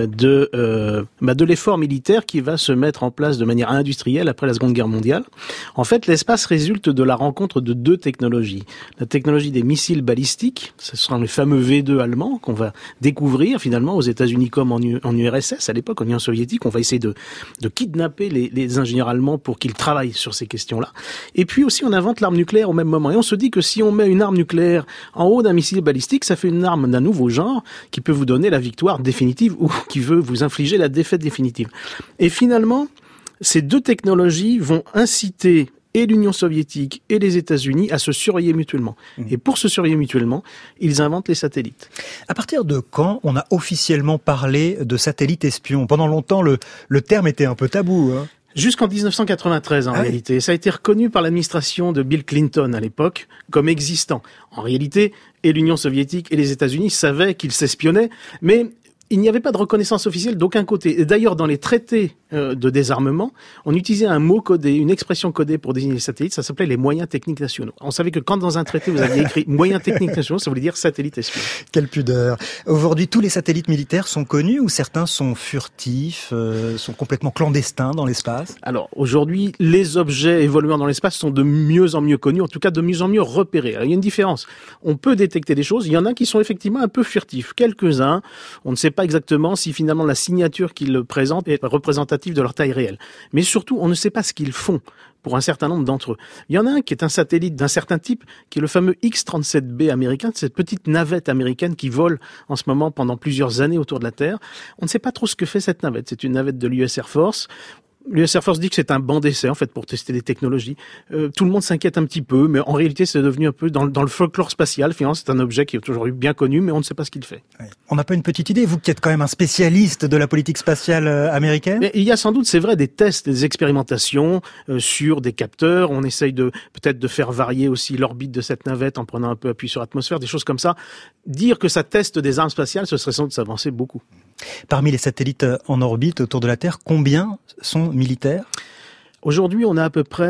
de l'effort militaire qui va se mettre en place de manière industrielle après la Seconde Guerre mondiale. En fait, l'espace résulte de la rencontre de 2 technologies. La technologie des missiles balistiques, ce seront les fameux V2 allemands qu'on va découvrir finalement aux États-Unis comme en URSS à l'époque, en Union soviétique. On va essayer de kidnapper les ingénieurs allemands pour qu'ils travaillent sur ces questions-là. Et puis aussi, on invente l'arme nucléaire au même moment. Et on se dit que si on met une arme nucléaire en haut d'un missile balistique, ça fait une arme d'un nouveau genre qui peut vous donner la victoire définitive ou qui veut vous infliger la défaite définitive. Et finalement, ces 2 technologies vont inciter et l'Union soviétique et les États-Unis à se surveiller mutuellement. Et pour se surveiller mutuellement, ils inventent les satellites. À partir de quand on a officiellement parlé de satellites espions ? Pendant longtemps, le terme était un peu tabou, hein. Jusqu'en 1993, en réalité. Ça a été reconnu par l'administration de Bill Clinton à l'époque comme existant. En réalité, et l'Union soviétique et les États-Unis savaient qu'ils s'espionnaient, mais il n'y avait pas de reconnaissance officielle d'aucun côté. Et d'ailleurs, dans les traités de désarmement, on utilisait un mot codé, une expression codée pour désigner les satellites, ça s'appelait les moyens techniques nationaux. On savait que quand dans un traité vous aviez écrit moyens techniques nationaux, ça voulait dire satellite espion. Quelle pudeur. Aujourd'hui, tous les satellites militaires sont connus ou certains sont furtifs, sont complètement clandestins dans l'espace ? Alors, aujourd'hui, les objets évoluant dans l'espace sont de mieux en mieux connus, en tout cas de mieux en mieux repérés. Alors, il y a une différence. On peut détecter des choses, il y en a qui sont effectivement un peu furtifs. Quelques-uns, on ne sait pas exactement si finalement la signature qu'ils présentent est représentative de leur taille réelle. Mais surtout, on ne sait pas ce qu'ils font pour un certain nombre d'entre eux. Il y en a un qui est un satellite d'un certain type, qui est le fameux X-37B américain, cette petite navette américaine qui vole en ce moment pendant plusieurs années autour de la Terre. On ne sait pas trop ce que fait cette navette. C'est une navette de l'US Air Force. L'US Air Force dit que c'est un banc d'essai, en fait, pour tester des technologies. Tout le monde s'inquiète un petit peu, mais en réalité, c'est devenu un peu dans le folklore spatial. Finalement, c'est un objet qui est toujours bien connu, mais on ne sait pas ce qu'il fait. Ouais. On n'a pas une petite idée, vous qui êtes quand même un spécialiste de la politique spatiale américaine ? Mais il y a sans doute, c'est vrai, des tests, des expérimentations sur des capteurs. On essaye peut-être de faire varier aussi l'orbite de cette navette en prenant un peu appui sur l'atmosphère, des choses comme ça. Dire que ça teste des armes spatiales, ce serait sans doute s'avancer beaucoup. Parmi les satellites en orbite autour de la Terre, combien sont militaires ? Aujourd'hui, on a à peu près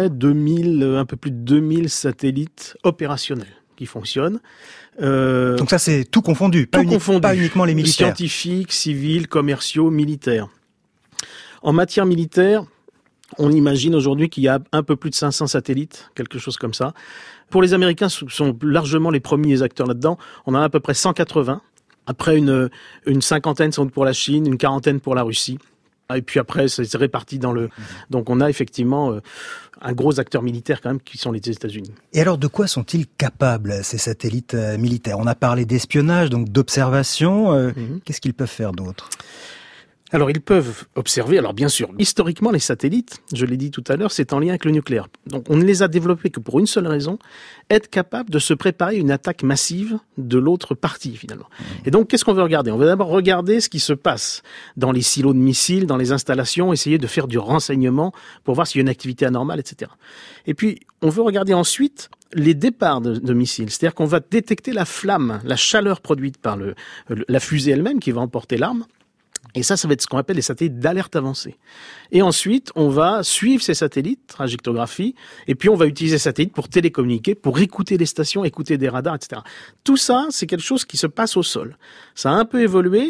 un peu plus de 2000 satellites opérationnels qui fonctionnent. Donc ça, c'est tout confondu, pas uniquement les militaires. Scientifiques, civils, commerciaux, militaires. En matière militaire, on imagine aujourd'hui qu'il y a un peu plus de 500 satellites, quelque chose comme ça. Pour les Américains, ce sont largement les premiers acteurs là-dedans. On en a à peu près 180. Après, une cinquantaine sont pour la Chine, une quarantaine pour la Russie. Et puis après, c'est réparti dans le... Donc on a effectivement un gros acteur militaire quand même qui sont les États-Unis. Et alors de quoi sont-ils capables, ces satellites militaires ? On a parlé d'espionnage, donc d'observation. Qu'est-ce qu'ils peuvent faire d'autre ? Alors, ils peuvent observer, alors bien sûr, historiquement, les satellites, je l'ai dit tout à l'heure, c'est en lien avec le nucléaire. Donc, on ne les a développés que pour une seule raison, être capable de se préparer à une attaque massive de l'autre partie, finalement. Et donc, qu'est-ce qu'on veut regarder ? On veut d'abord regarder ce qui se passe dans les silos de missiles, dans les installations, essayer de faire du renseignement pour voir s'il y a une activité anormale, etc. Et puis, on veut regarder ensuite les départs de missiles, c'est-à-dire qu'on va détecter la flamme, la chaleur produite par la fusée elle-même qui va emporter l'arme. Et ça va être ce qu'on appelle les satellites d'alerte avancée. Et ensuite, on va suivre ces satellites, trajectographie, et puis on va utiliser ces satellites pour télécommuniquer, pour écouter les stations, écouter des radars, etc. Tout ça, c'est quelque chose qui se passe au sol. Ça a un peu évolué.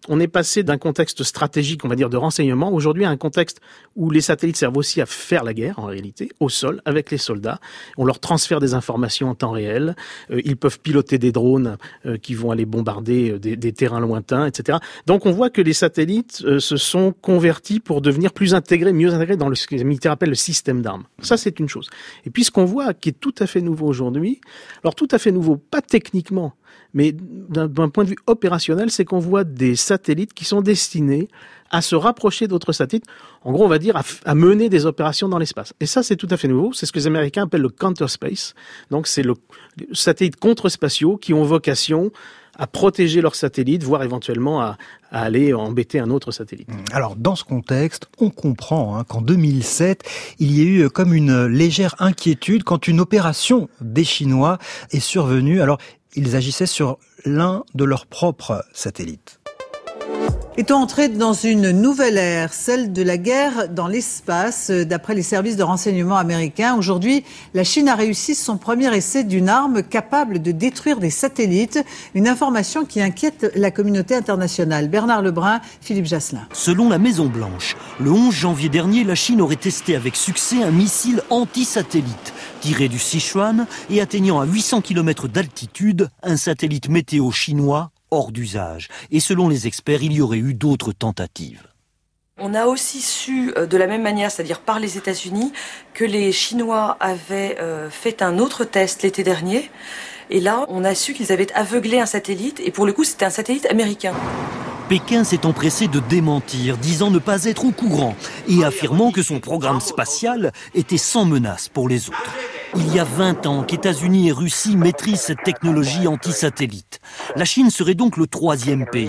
on est passé d'un contexte stratégique, on va dire, de renseignement, aujourd'hui à un contexte où les satellites servent aussi à faire la guerre, en réalité, au sol, avec les soldats. On leur transfère des informations en temps réel. Ils peuvent piloter des drones qui vont aller bombarder des terrains lointains, etc. Donc on voit que les satellites se sont convertis pour devenir plus intégrés, mieux intégrés dans ce que les militaires appellent le système d'armes. Ça, c'est une chose. Et puis ce qu'on voit qui est tout à fait nouveau aujourd'hui, alors tout à fait nouveau, pas techniquement, mais d'un point de vue opérationnel, c'est qu'on voit des satellites qui sont destinés à se rapprocher d'autres satellites. En gros, on va dire à mener des opérations dans l'espace. Et ça, c'est tout à fait nouveau. C'est ce que les Américains appellent le counterspace. Donc, c'est le satellite contre-spatiaux qui ont vocation à protéger leurs satellites, voire éventuellement à aller embêter un autre satellite. Alors, dans ce contexte, on comprend qu'en 2007, il y a eu comme une légère inquiétude quand une opération des Chinois est survenue. Alors, ils agissaient sur l'un de leurs propres satellites. Est-on entré dans une nouvelle ère, celle de la guerre dans l'espace, d'après les services de renseignement américains? Aujourd'hui, la Chine a réussi son premier essai d'une arme capable de détruire des satellites, une information qui inquiète la communauté internationale. Bernard Lebrun, Philippe Jasselin. Selon la Maison-Blanche, le 11 janvier dernier, la Chine aurait testé avec succès un missile anti-satellite, tiré du Sichuan et atteignant à 800 km d'altitude un satellite météo chinois hors d'usage. Et selon les experts, il y aurait eu d'autres tentatives. On a aussi su de la même manière, c'est-à-dire par les États-Unis, que les Chinois avaient fait un autre test l'été dernier. Et là, on a su qu'ils avaient aveuglé un satellite. Et pour le coup, c'était un satellite américain. Pékin s'est empressé de démentir, disant ne pas être au courant et affirmant que son programme spatial était sans menace pour les autres. Il y a 20 ans qu'États-Unis et Russie maîtrisent cette technologie anti-satellite. La Chine serait donc le 3e pays.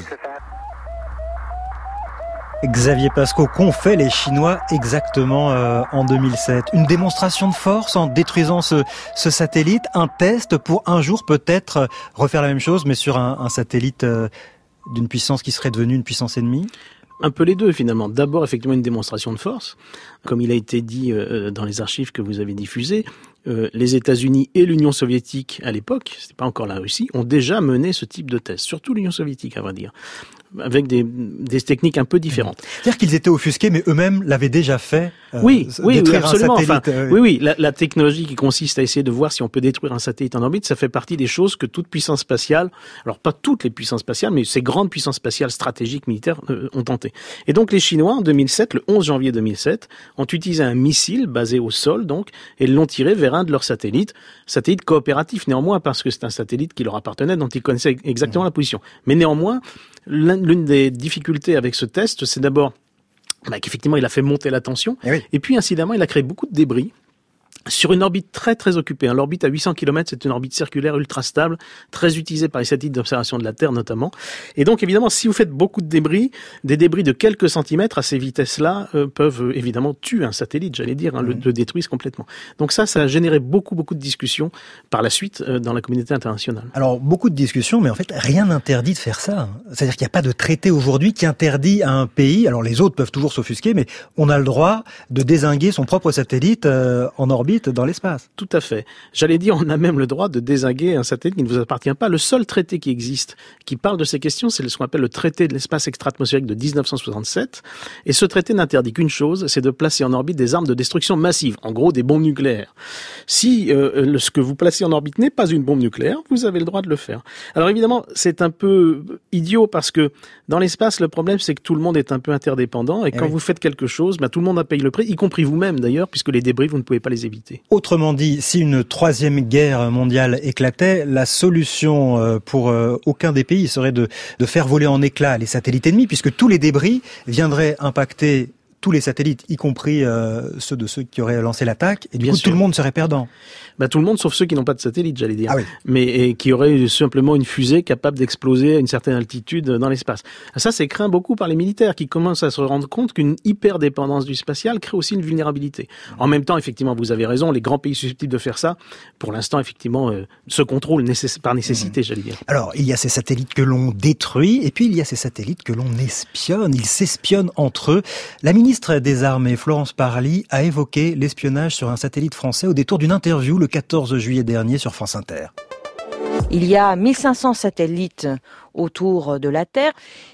Xavier Pasco, qu'ont fait les Chinois exactement en 2007? Une démonstration de force en détruisant ce satellite, un test pour un jour peut-être refaire la même chose, mais sur un satellite d'une puissance qui serait devenue une puissance ennemie? Un peu les deux, finalement. D'abord, effectivement, une démonstration de force. Comme il a été dit dans les archives que vous avez diffusées, les États-Unis et l'Union soviétique, à l'époque, c'était pas encore la Russie, ont déjà mené ce type de test. Surtout l'Union soviétique, à vrai dire. Avec des techniques un peu différentes. C'est-à-dire qu'ils étaient offusqués, mais eux-mêmes l'avaient déjà fait. Oui, absolument. Enfin, oui, la technologie qui consiste à essayer de voir si on peut détruire un satellite en orbite, ça fait partie des choses que toute puissance spatiale, alors pas toutes les puissances spatiales, mais ces grandes puissances spatiales stratégiques militaires ont tenté. Et donc les Chinois, en 2007, le 11 janvier 2007, ont utilisé un missile basé au sol, donc, et l'ont tiré vers un de leurs satellites coopératif néanmoins, parce que c'est un satellite qui leur appartenait, dont ils connaissaient exactement la position. Mais néanmoins, l'une des difficultés avec ce test, c'est d'abord qu'effectivement il a fait monter la tension, et puis incidemment il a créé beaucoup de débris sur une orbite très très occupée. L'orbite à 800 km, c'est une orbite circulaire ultra stable, très utilisée par les satellites d'observation de la Terre notamment. Et donc évidemment, si vous faites beaucoup de débris, des débris de quelques centimètres à ces vitesses-là peuvent évidemment tuer un satellite, j'allais dire, le détruisent complètement. Donc ça a généré beaucoup de discussions par la suite dans la communauté internationale. Alors beaucoup de discussions, mais en fait rien n'interdit de faire ça. C'est-à-dire qu'il n'y a pas de traité aujourd'hui qui interdit à un pays, alors les autres peuvent toujours s'offusquer, mais on a le droit de dézinguer son propre satellite en orbite dans l'espace. Tout à fait. J'allais dire, on a même le droit de dézinguer un satellite qui ne vous appartient pas. Le seul traité qui existe, qui parle de ces questions, c'est ce qu'on appelle le traité de l'espace extra-atmosphérique de 1967. Et ce traité n'interdit qu'une chose, c'est de placer en orbite des armes de destruction massive. En gros, des bombes nucléaires. Si ce que vous placez en orbite n'est pas une bombe nucléaire, vous avez le droit de le faire. Alors évidemment, c'est un peu idiot parce que dans l'espace, le problème, c'est que tout le monde est un peu interdépendant. Et quand vous faites quelque chose, tout le monde en paye le prix, y compris vous-même d'ailleurs, puisque les débris, vous ne pouvez pas les éviter. Autrement dit, si une 3e guerre mondiale éclatait, la solution pour aucun des pays serait de faire voler en éclats les satellites ennemis, puisque tous les débris viendraient impacter tous les satellites, y compris ceux qui auraient lancé l'attaque, et du coup tout le monde serait perdant. Tout le monde sauf ceux qui n'ont pas de satellite, j'allais dire, mais qui auraient simplement une fusée capable d'exploser à une certaine altitude dans l'espace. Ça, c'est craint beaucoup par les militaires qui commencent à se rendre compte qu'une hyper-dépendance du spatial crée aussi une vulnérabilité. En même temps, effectivement, vous avez raison, les grands pays susceptibles de faire ça, pour l'instant, effectivement, se contrôlent par nécessité, j'allais dire. Alors, il y a ces satellites que l'on détruit, et puis il y a ces satellites que l'on espionne. Ils s'espionnent entre eux. La ministre des Armées, Florence Parly, a évoqué l'espionnage sur un satellite français au détour d'une interview le 14 juillet dernier sur France Inter. Il y a 1500 satellites autour de la Terre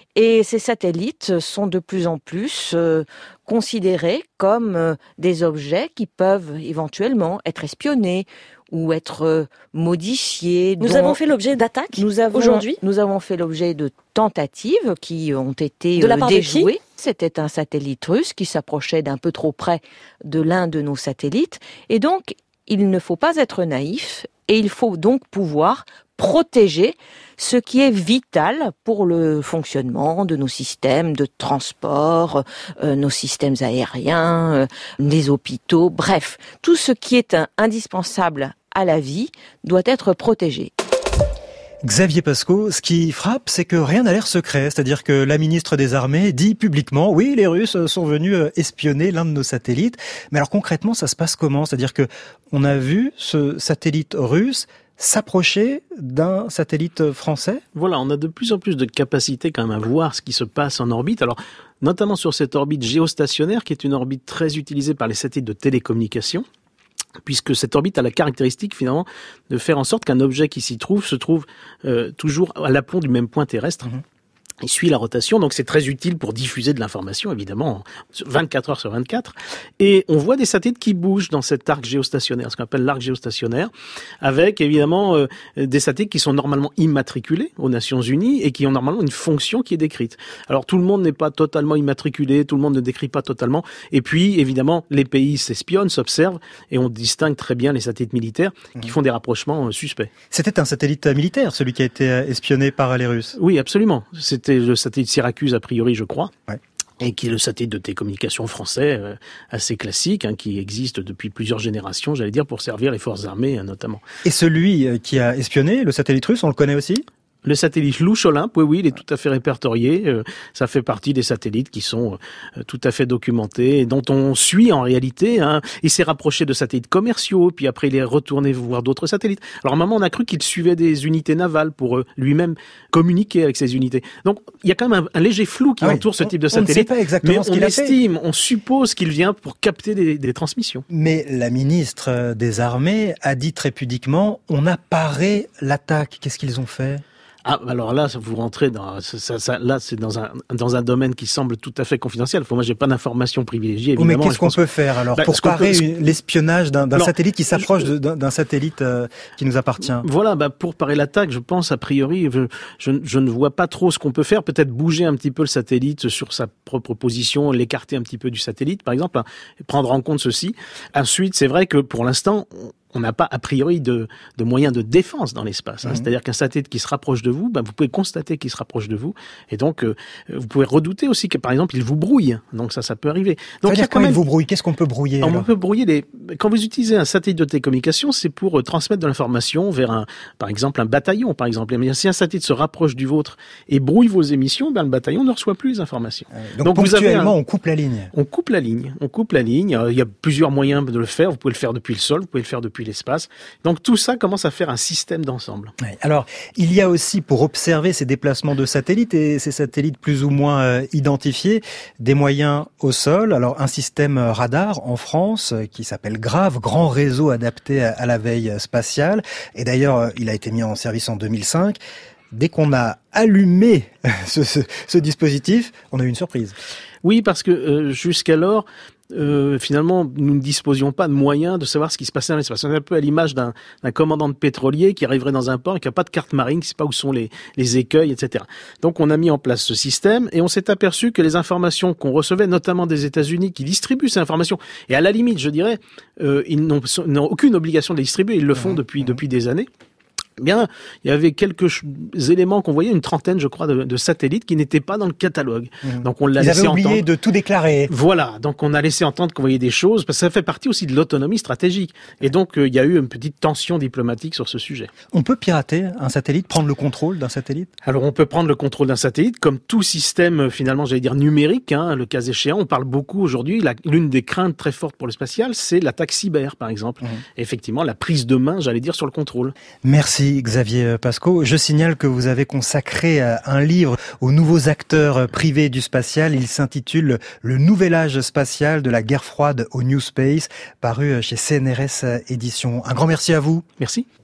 Et ces satellites sont de plus en plus considérés comme des objets qui peuvent éventuellement être espionnés ou être modifiés. Nous avons fait l'objet d'attaques aujourd'hui. Nous avons fait l'objet de tentatives qui ont été de la part déjouées. De qui ? C'était un satellite russe qui s'approchait d'un peu trop près de l'un de nos satellites. Et donc, il ne faut pas être naïf et il faut donc pouvoir protéger ce qui est vital pour le fonctionnement de nos systèmes de transport, nos systèmes aériens, les hôpitaux, bref, tout ce qui est indispensable à la vie doit être protégé. Xavier Pasco, ce qui frappe, c'est que rien n'a l'air secret. C'est-à-dire que la ministre des Armées dit publiquement, oui, les Russes sont venus espionner l'un de nos satellites. Mais alors concrètement, ça se passe comment ? C'est-à-dire que on a vu ce satellite russe s'approcher d'un satellite français ? Voilà, on a de plus en plus de capacité quand même à voir ce qui se passe en orbite. Alors, notamment sur cette orbite géostationnaire, qui est une orbite très utilisée par les satellites de télécommunication, puisque cette orbite a la caractéristique finalement de faire en sorte qu'un objet qui s'y trouve se trouve toujours à l'aplomb du même point terrestre. Il suit la rotation, donc c'est très utile pour diffuser de l'information, évidemment, 24 heures sur 24. Et on voit des satellites qui bougent dans cet arc géostationnaire, ce qu'on appelle l'arc géostationnaire, avec évidemment des satellites qui sont normalement immatriculés aux Nations Unies et qui ont normalement une fonction qui est décrite. Alors tout le monde n'est pas totalement immatriculé, tout le monde ne décrit pas totalement. Et puis évidemment, les pays s'espionnent, s'observent, et on distingue très bien les satellites militaires qui font des rapprochements suspects. C'était un satellite militaire, celui qui a été espionné par les Russes ? Oui, absolument. C'était le satellite Syracuse, a priori, je crois. Ouais. Et qui est le satellite de télécommunication français, assez classique, qui existe depuis plusieurs générations, j'allais dire, pour servir les forces armées, notamment. Et celui qui a espionné, le satellite russe, on le connaît aussi ? Le satellite Louche-Olympe, oui, il est tout à fait répertorié. Ça fait partie des satellites qui sont tout à fait documentés et dont on suit en réalité. Il s'est rapproché de satellites commerciaux, puis après il est retourné voir d'autres satellites. Alors à un moment, on a cru qu'il suivait des unités navales pour lui-même communiquer avec ces unités. Donc il y a quand même un léger flou qui entoure ce type de satellite. On ne sait pas exactement mais ce qu'il a fait. On suppose qu'il vient pour capter des transmissions. Mais la ministre des Armées a dit très pudiquement, on a paré l'attaque. Qu'est-ce qu'ils ont fait ? Ah, alors là, vous rentrez dans là, c'est dans un domaine qui semble tout à fait confidentiel. Moi, j'ai pas d'informations privilégiées. Mais qu'est-ce qu'on peut faire alors pour parer l'espionnage d'un satellite qui s'approche d'un satellite qui nous appartient ? Voilà, pour parer l'attaque, je pense a priori, je ne vois pas trop ce qu'on peut faire. Peut-être bouger un petit peu le satellite sur sa propre position, l'écarter un petit peu du satellite, par exemple, et prendre en compte ceci. Ensuite, c'est vrai que pour l'instant, on n'a pas a priori de moyens de défense dans l'espace. C'est-à-dire qu'un satellite qui se rapproche de vous, vous pouvez constater qu'il se rapproche de vous, et donc vous pouvez redouter aussi que par exemple il vous brouille. Donc ça peut arriver. Donc il vous brouille. Qu'est-ce qu'on peut brouiller ? On peut brouiller quand vous utilisez un satellite de télécommunication, c'est pour transmettre de l'information vers par exemple un bataillon, par exemple. Mais si un satellite se rapproche du vôtre et brouille vos émissions, le bataillon ne reçoit plus les informations. Donc ponctuellement, on coupe la ligne. On coupe la ligne. Il y a plusieurs moyens de le faire. Vous pouvez le faire depuis le sol, vous pouvez le faire depuis l'espace. Donc tout ça commence à faire un système d'ensemble. Alors, il y a aussi, pour observer ces déplacements de satellites et ces satellites plus ou moins identifiés, des moyens au sol. Alors, un système radar en France qui s'appelle GRAVE, Grand Réseau Adapté à la Veille Spatiale. Et d'ailleurs, il a été mis en service en 2005. Dès qu'on a allumé ce dispositif, on a eu une surprise. Oui, parce que jusqu'alors, finalement, nous ne disposions pas de moyens de savoir ce qui se passait dans l'espace. On est un peu à l'image d'un commandant de pétrolier qui arriverait dans un port et qui n'a pas de carte marine, qui ne sait pas où sont les écueils, etc. Donc on a mis en place ce système et on s'est aperçu que les informations qu'on recevait, notamment des États-Unis, qui distribuent ces informations, et à la limite, je dirais, ils n'ont aucune obligation de les distribuer, ils le font depuis des années. Bien, il y avait quelques éléments qu'on voyait, une trentaine, je crois, de satellites qui n'étaient pas dans le catalogue. Donc on l'a laissé entendre. Ils avaient oublié de tout déclarer. Voilà, donc on a laissé entendre qu'on voyait des choses, parce que ça fait partie aussi de l'autonomie stratégique. Et donc il y a eu une petite tension diplomatique sur ce sujet. On peut pirater un satellite, prendre le contrôle d'un satellite ? Alors on peut prendre le contrôle d'un satellite, comme tout système finalement, j'allais dire numérique, le cas échéant. On parle beaucoup aujourd'hui, l'une des craintes très fortes pour le spatial, c'est l'attaque cyber, par exemple. Et effectivement, la prise de main, j'allais dire, sur le contrôle. Merci Xavier Pasco. Je signale que vous avez consacré un livre aux nouveaux acteurs privés du spatial. Il s'intitule « Le nouvel âge spatial de la guerre froide au New Space », paru chez CNRS Éditions. Un grand merci à vous. Merci.